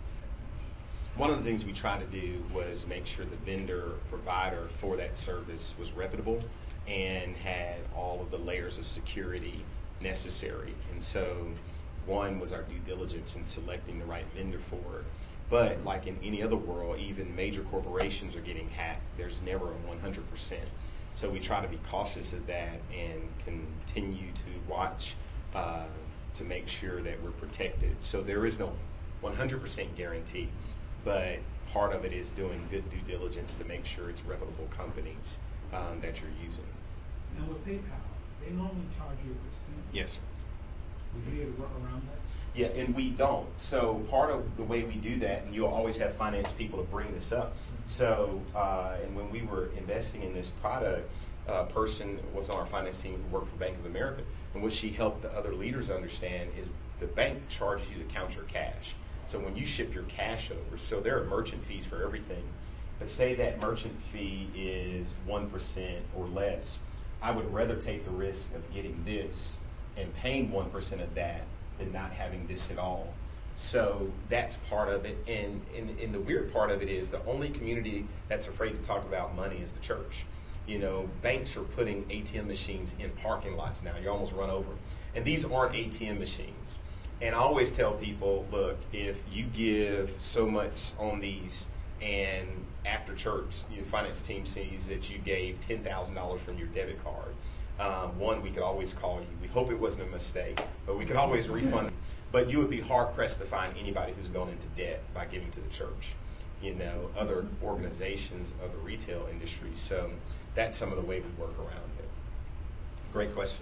One of the things we tried to do was make sure the vendor provider for that service was reputable and had all of the layers of security necessary. And so one was our due diligence in selecting the right vendor for it. But like in any other world, even major corporations are getting hacked. There's never a 100%. So we try to be cautious of that and continue to watch to make sure that we're protected. So there is no 100% guarantee. But part of it is doing good due diligence to make sure it's reputable companies that you're using. Now with PayPal, they normally charge you a percent. Yes, sir. Would you be able to work around that? Yeah, and we don't. So part of the way we do that, and you'll always have finance people to bring this up. So, and when we were investing in this product, a person was on our finance team who worked for Bank of America, and what she helped the other leaders understand is the bank charges you to count your cash. So when you ship your cash over, so there are merchant fees for everything, but say that merchant fee is 1% or less, I would rather take the risk of getting this and paying 1% of that than not having this at all. So that's part of it. And the weird part of it is the only community that's afraid to talk about money is the church. You know, banks are putting ATM machines in parking lots now. You almost run over them. And these aren't ATM machines. And I always tell people, look, if you give so much on these and after church, your finance team sees that you gave $10,000 from your debit card, one, we could always call you. We hope it wasn't a mistake, but we could always refund. But you would be hard-pressed to find anybody who's gone into debt by giving to the church. You know, other organizations, other retail industries. So that's some of the way we work around it. Great question.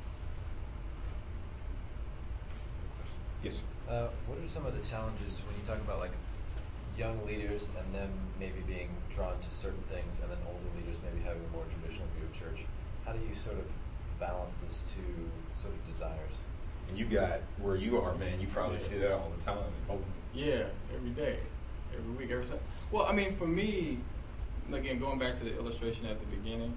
Yes. What are some of the challenges when you talk about like young leaders and them maybe being drawn to certain things and then older leaders maybe having a more traditional view of church? How do you sort of balance those two sort of desires? And you got where you are, man. You probably see that all the time. Yeah, every day, every week, every Sunday. Well, I mean, for me, again, going back to the illustration at the beginning,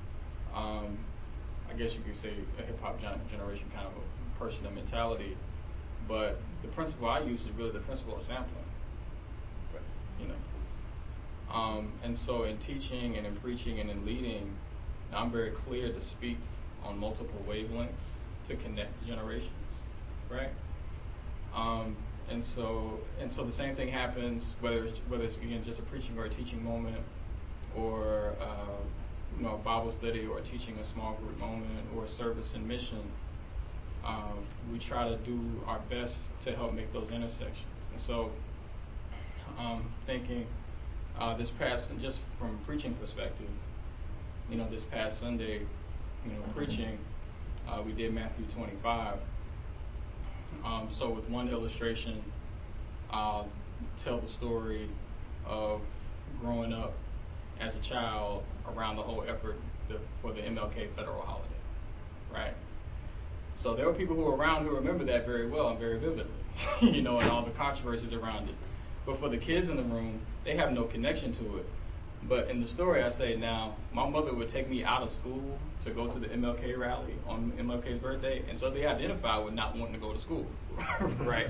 I guess you could say a hip hop generation kind of a person and mentality. But the principle I use is really the principle of sampling. You know, and so in teaching and in preaching and in leading, I'm very clear to speak on multiple wavelengths to connect generations, right? And so the same thing happens whether it's again just a preaching or a teaching moment, or you know, a Bible study or teaching a small group moment or a service and mission. We try to do our best to help make those intersections. And so, thinking this past, just from a preaching perspective, you know, this past Sunday, you know, preaching, we did Matthew 25. So with one illustration, I'll tell the story of growing up as a child around the whole effort for the MLK federal holiday, right? So there were people who were around who remember that very well and very vividly, and all the controversies around it. But for the kids in the room, they have no connection to it. But in the story, I say now, my mother would take me out of school to go to the MLK rally on MLK's birthday, and so they identify with not wanting to go to school, right?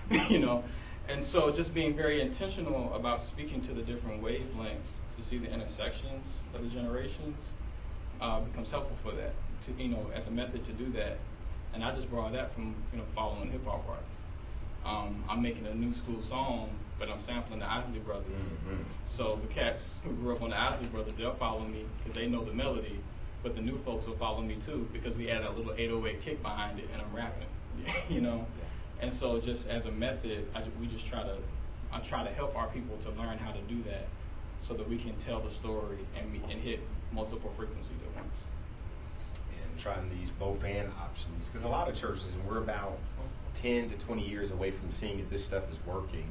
And so just being very intentional about speaking to the different wavelengths to see the intersections of the generations becomes helpful for that, as a method to do that. And I just borrowed that from, following hip hop artists. I'm making a new school song, but I'm sampling the Isley Brothers. Mm-hmm. So the cats who grew up on the Isley Brothers, they'll follow me because they know the melody, but the new folks will follow me too because we add a little 808 kick behind it and I'm rapping, And so just as a method, I try to help our people to learn how to do that so that we can tell the story and hit multiple frequencies at once. And trying these both and options, because a lot of churches, and we're about 10 to 20 years away from seeing if this stuff is working,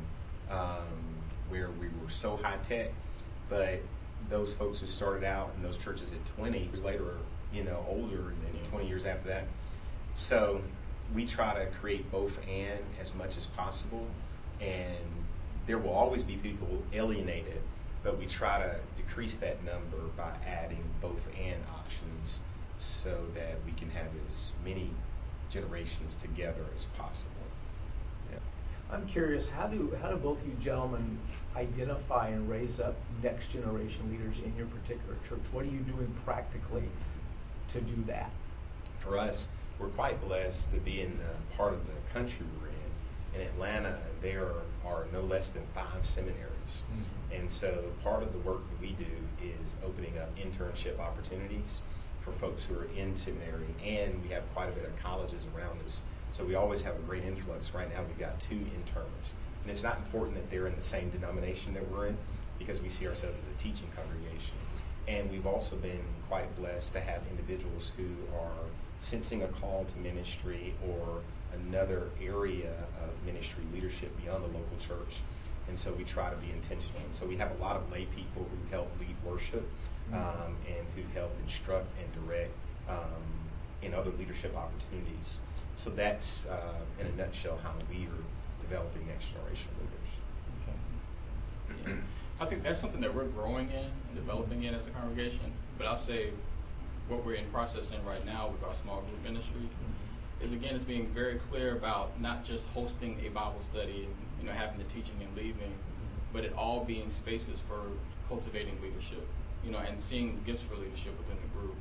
where we were so high tech, but those folks who started out in those churches at 20 years later are, older than 20 years after that. So we try to create both and as much as possible, and there will always be people alienated, but we try to decrease that number by adding both and options so that we can have as many generations together as possible. Yeah. I'm curious, how do both you gentlemen identify and raise up next generation leaders in your particular church? What are you doing practically to do that? For us, we're quite blessed to be in the part of the country we're in. In Atlanta, there are no less than 5 seminaries. Mm-hmm. And so part of the work that we do is opening up internship opportunities for folks who are in seminary, and we have quite a bit of colleges around us. So we always have a great influx. Right now we've got 2 interns. And it's not important that they're in the same denomination that we're in, because we see ourselves as a teaching congregation. And we've also been quite blessed to have individuals who are sensing a call to ministry or another area of ministry leadership beyond the local church. And so we try to be intentional. And so we have a lot of lay people who help lead worship, and who help instruct and direct in other leadership opportunities. So that's, in a nutshell, how we are developing next generation leaders. Okay. Yeah. I think that's something that we're growing in and developing in as a congregation. But I'll say what we're in process in right now with our small group ministry is, again, it's being very clear about not just hosting a Bible study and having the teaching and leaving, but it all being spaces for cultivating leadership, and seeing gifts for leadership within the group.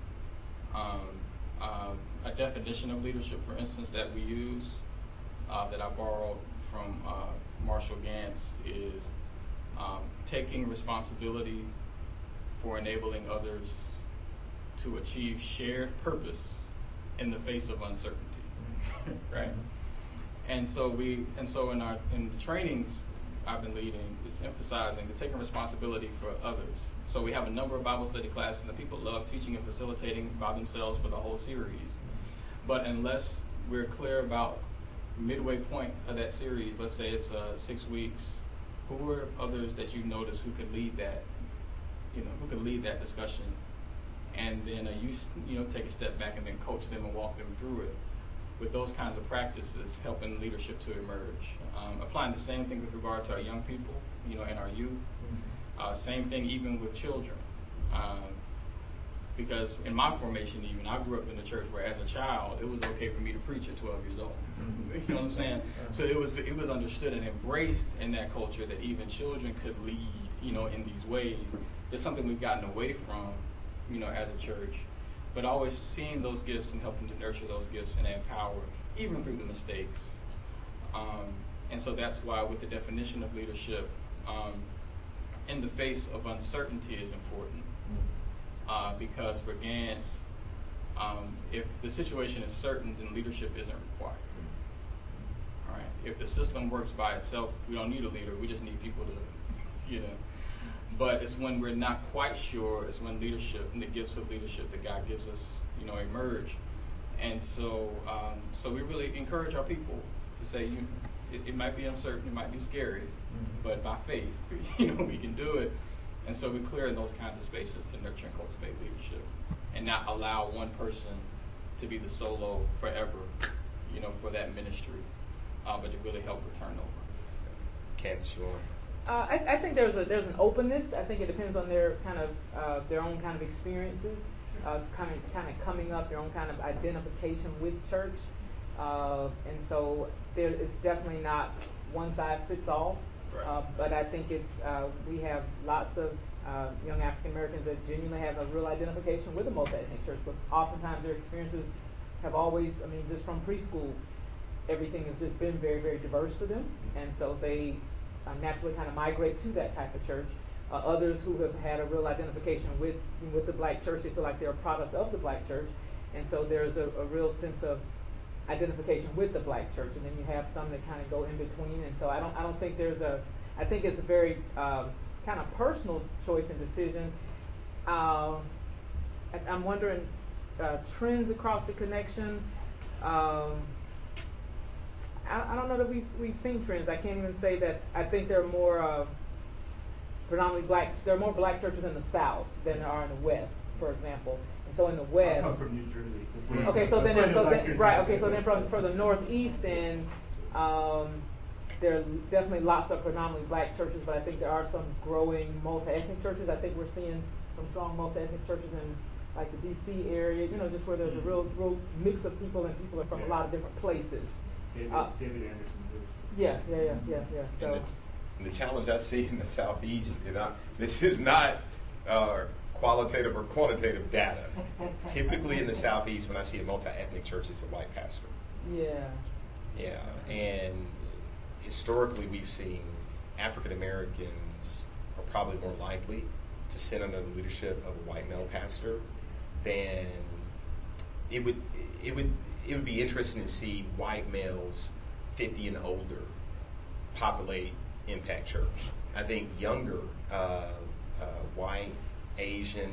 A definition of leadership, for instance, that we use, that I borrowed from Marshall Gantz, is taking responsibility for enabling others to achieve shared purpose in the face of uncertainty, right? And so in the trainings I've been leading, is emphasizing the taking responsibility for others. So we have a number of Bible study classes that people love teaching and facilitating by themselves for the whole series. But unless we're clear about midway point of that series, let's say it's 6 weeks, who are others that you notice who could lead that, who could lead that discussion? And then you take a step back and then coach them and walk them through it. With those kinds of practices, helping leadership to emerge. Applying the same thing with regard to our young people, and our youth. Same thing even with children. Because in my formation even, I grew up in the church where as a child, it was okay for me to preach at 12 years old. You know what I'm saying? So it was understood and embraced in that culture that even children could lead, in these ways. It's something we've gotten away from, as a church. But always seeing those gifts and helping to nurture those gifts and empower, even through the mistakes. And so that's why with the definition of leadership, in the face of uncertainty is important. Because for Gantz, if the situation is certain, then leadership isn't required. All right. If the system works by itself, we don't need a leader. We just need people to, But it's when we're not quite sure, it's when leadership and the gifts of leadership that God gives us, emerge. And so we really encourage our people to say, it might be uncertain, it might be scary, but by faith, we can do it. And so we clear in those kinds of spaces to nurture and cultivate leadership. and not allow one person to be the solo forever, for that ministry, but to really help with turnover. Candace, you want? I think there's an openness. I think it depends on their kind of their own kind of experiences, kind of coming up, their own kind of identification with church, and so there is definitely not one size fits all. Right. But I think we have lots of young African Americans that genuinely have a real identification with a multi-ethnic church, but oftentimes their experiences have always, just from preschool, everything has just been very, very diverse for them, and so they naturally kind of migrate to that type of church. Others who have had a real identification with the black church, they feel like they're a product of the black church, and so there's a real sense of identification with the black church, and then you have some that kind of go in between, and so I don't think I think it's a very kind of personal choice and decision. I'm wondering trends across the connection. I don't know that we've seen trends. I can't even say that. I think there are more predominantly black. There are more black churches in the South than there are in the West, for example. And so in the West, I come from New Jersey. Just okay, so then right. Okay, so then for the Northeast, then there are definitely lots of predominantly black churches, but I think there are some growing multi-ethnic churches. I think we're seeing some strong multi-ethnic churches in like the D.C. area. Just where there's a real mix of people, and people are from a lot of different places. David Anderson too. Yeah. So. And the challenge I see in the Southeast, this is not qualitative or quantitative data. Typically in the Southeast, when I see a multi-ethnic church, it's a white pastor. Yeah, and historically we've seen African Americans are probably more likely to sit under the leadership of a white male pastor. Then it would be interesting to see white males 50 and older populate Impact Church. I think younger, white, Asian,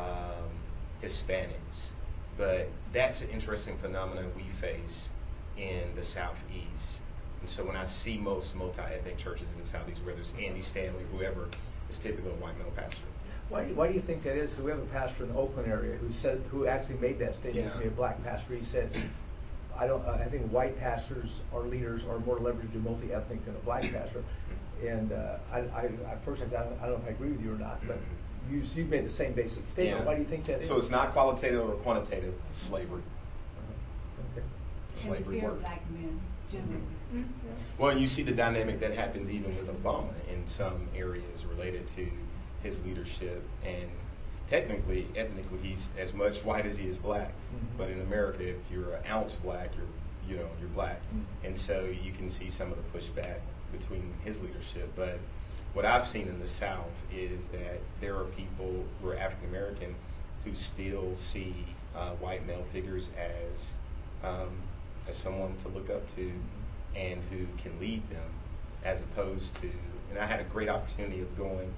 Hispanics, but that's an interesting phenomenon we face in the Southeast. And so when I see most multi-ethnic churches in the Southeast, whether it's Andy Stanley, whoever, it's typically a white male pastor. Why do you think that is? Because we have a pastor in the Oakland area who actually made that statement to me, a black pastor. He said, I think white pastors or leaders are more leveraged to multi-ethnic than a black pastor. And I personally said, I don't know if I agree with you or not, but you made the same basic statement. Yeah. Why do you think that is? So it's not qualitative or quantitative, it's slavery. Okay. Slavery worked. Black men, generally. Well, and you see the dynamic that happens even with Obama in some areas related to his leadership, and technically, ethnically, he's as much white as he is black. Mm-hmm. But in America, if you're an ounce black, you're black, and so you can see some of the pushback between his leadership. But what I've seen in the South is that there are people who are African American who still see white male figures as someone to look up to and who can lead them, as opposed to. And I had a great opportunity of going.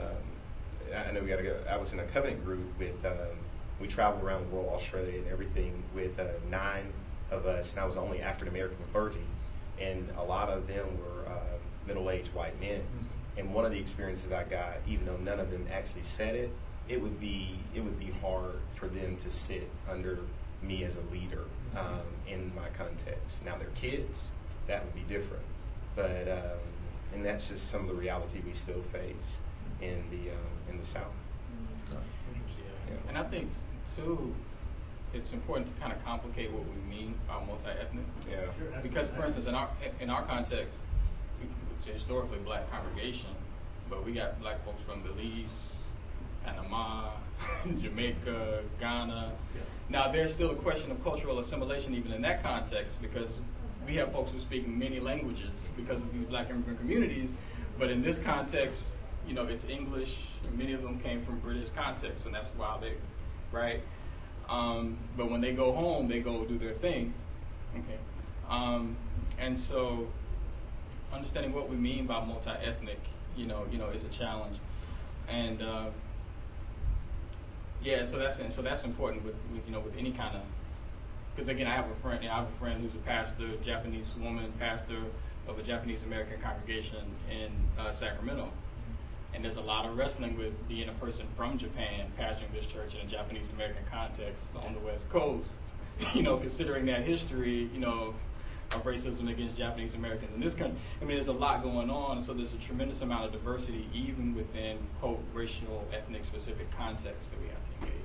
I know we got to go. I was in a covenant group with. We traveled around the world, Australia, and everything with 9 of us, and I was the only African American clergy, and a lot of them were middle-aged white men. And one of the experiences I got, even though none of them actually said it, it would be hard for them to sit under me as a leader in my context. Now they're kids, that would be different, but and that's just some of the reality we still face in the South. Yeah. And I think too, it's important to kind of complicate what we mean by multi-ethnic. Yeah. Sure, because, for instance, in our context, it's a historically black congregation, but we got black folks from Belize, Panama, Jamaica, Ghana. Yes. Now, there's still a question of cultural assimilation even in that context, because we have folks who speak many languages because of these black immigrant communities, but in this context, it's English, and many of them came from British context, and that's why they, right? But when they go home, they go do their thing, okay? And so, understanding what we mean by multi-ethnic, is a challenge, and so that's important with any kind of, because again, I have a friend who's a pastor, Japanese woman pastor of a Japanese American congregation in Sacramento, And there's a lot of wrestling with being a person from Japan pastoring this church in a Japanese American context on the West Coast. Considering that history, of racism against Japanese Americans in this country. I mean, there's a lot going on, so there's a tremendous amount of diversity even within, quote, racial, ethnic specific contexts that we have to engage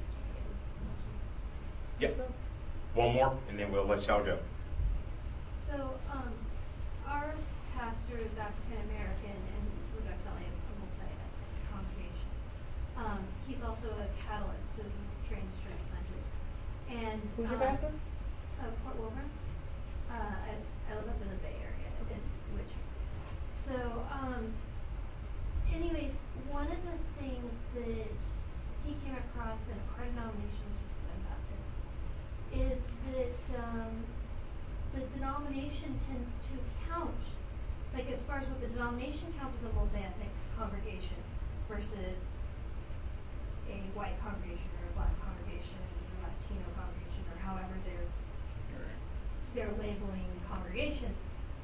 in. Yep. One more, and then we'll let y'all go. So, our pastor is African American, and we're definitely a multi-ethnic congregation. He's also a catalyst, so he trains church planters. And who's your pastor? Port Wilburn. I live up in the Bay Area, in Wichita. So, anyways, one of the things that he came across in our denomination, which is Southern Baptist, is that the denomination tends to count, like as far as what the denomination counts as a multi-ethnic congregation versus a white congregation or a black congregation or Latino congregation or however they're labeling congregations.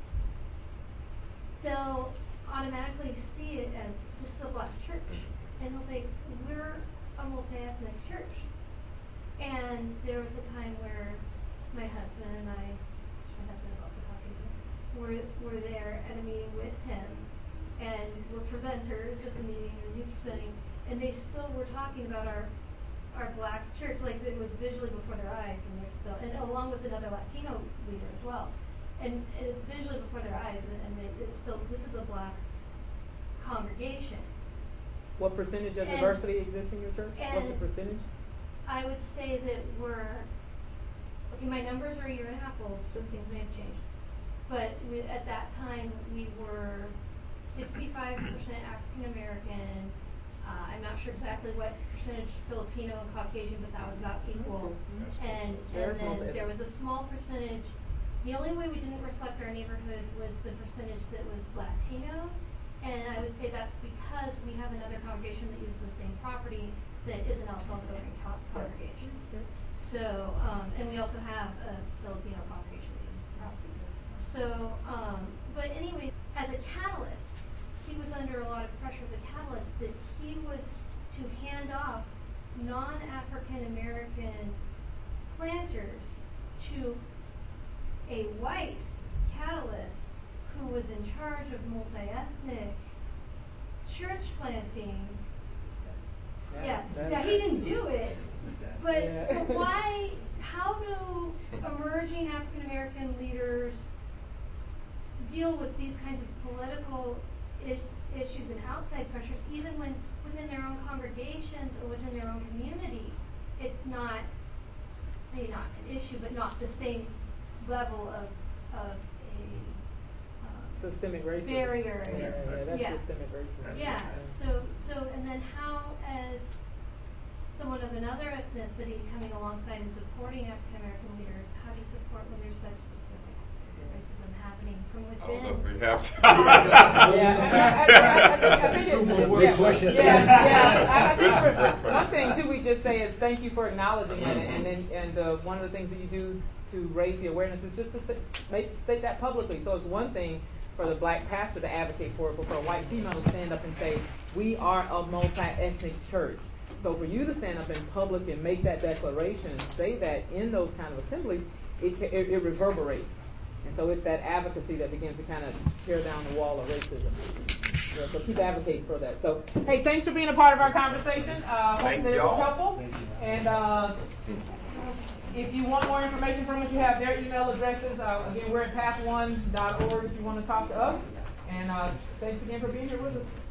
They'll automatically see it as this is a black church, and they'll say we're a multi-ethnic church. And there was a time where my husband and my husband is also Caucasian, were there at a meeting with him, and we're presenters at the meeting, and he's presenting, and they still were talking about our black church, like it was visually before their eyes, and they're still, and along with another Latino leader as well, and it's visually before their eyes, and it's still, this is a black congregation. What percentage of diversity exists in your church? What's the percentage? I would say that my numbers are a year and a half old, so things may have changed, but at that time we were 65% African American. I'm not sure exactly what percentage Filipino and Caucasian, but that was about equal. And then there was a small percentage. The only way we didn't reflect our neighborhood was the percentage that was Latino. And I would say that's because we have another congregation that uses the same property that is an El Salvadorian congregation. So, and we also have a Filipino congregation that uses the property. So, but anyway, as a catalyst, he was under a lot of pressure as a catalyst that he was to hand off non-African American planters to a white catalyst who was in charge of multi-ethnic church planting. Yeah, he didn't do it, but why? How do emerging African American leaders deal with these kinds of political issues and outside pressures, even when within their own congregations or within their own community, it's not, maybe not an issue, but not the same level of a systemic racism. Barrier. That's systemic racism. Yeah. So, and then how, as someone of another ethnicity coming alongside and supporting African American leaders, how do you support when there's such systemic racism happening from within? I don't know if we have to. I think two more weird questions. I think one thing too we just say is thank you for acknowledging it, and one of the things that you do to raise the awareness is just to state that publicly. So it's one thing for the black pastor to advocate for it, but for a white female to stand up and say we are a multi-ethnic church. So for you to stand up in public and make that declaration and say that in those kind of assemblies, it reverberates. And so it's that advocacy that begins to kind of tear down the wall of racism. Yeah, so keep advocating for that. So, hey, thanks for being a part of our conversation. Hope that it was helpful. And if you want more information from us, you have their email addresses. Again, we're at path1.org if you want to talk to us. And thanks again for being here with us.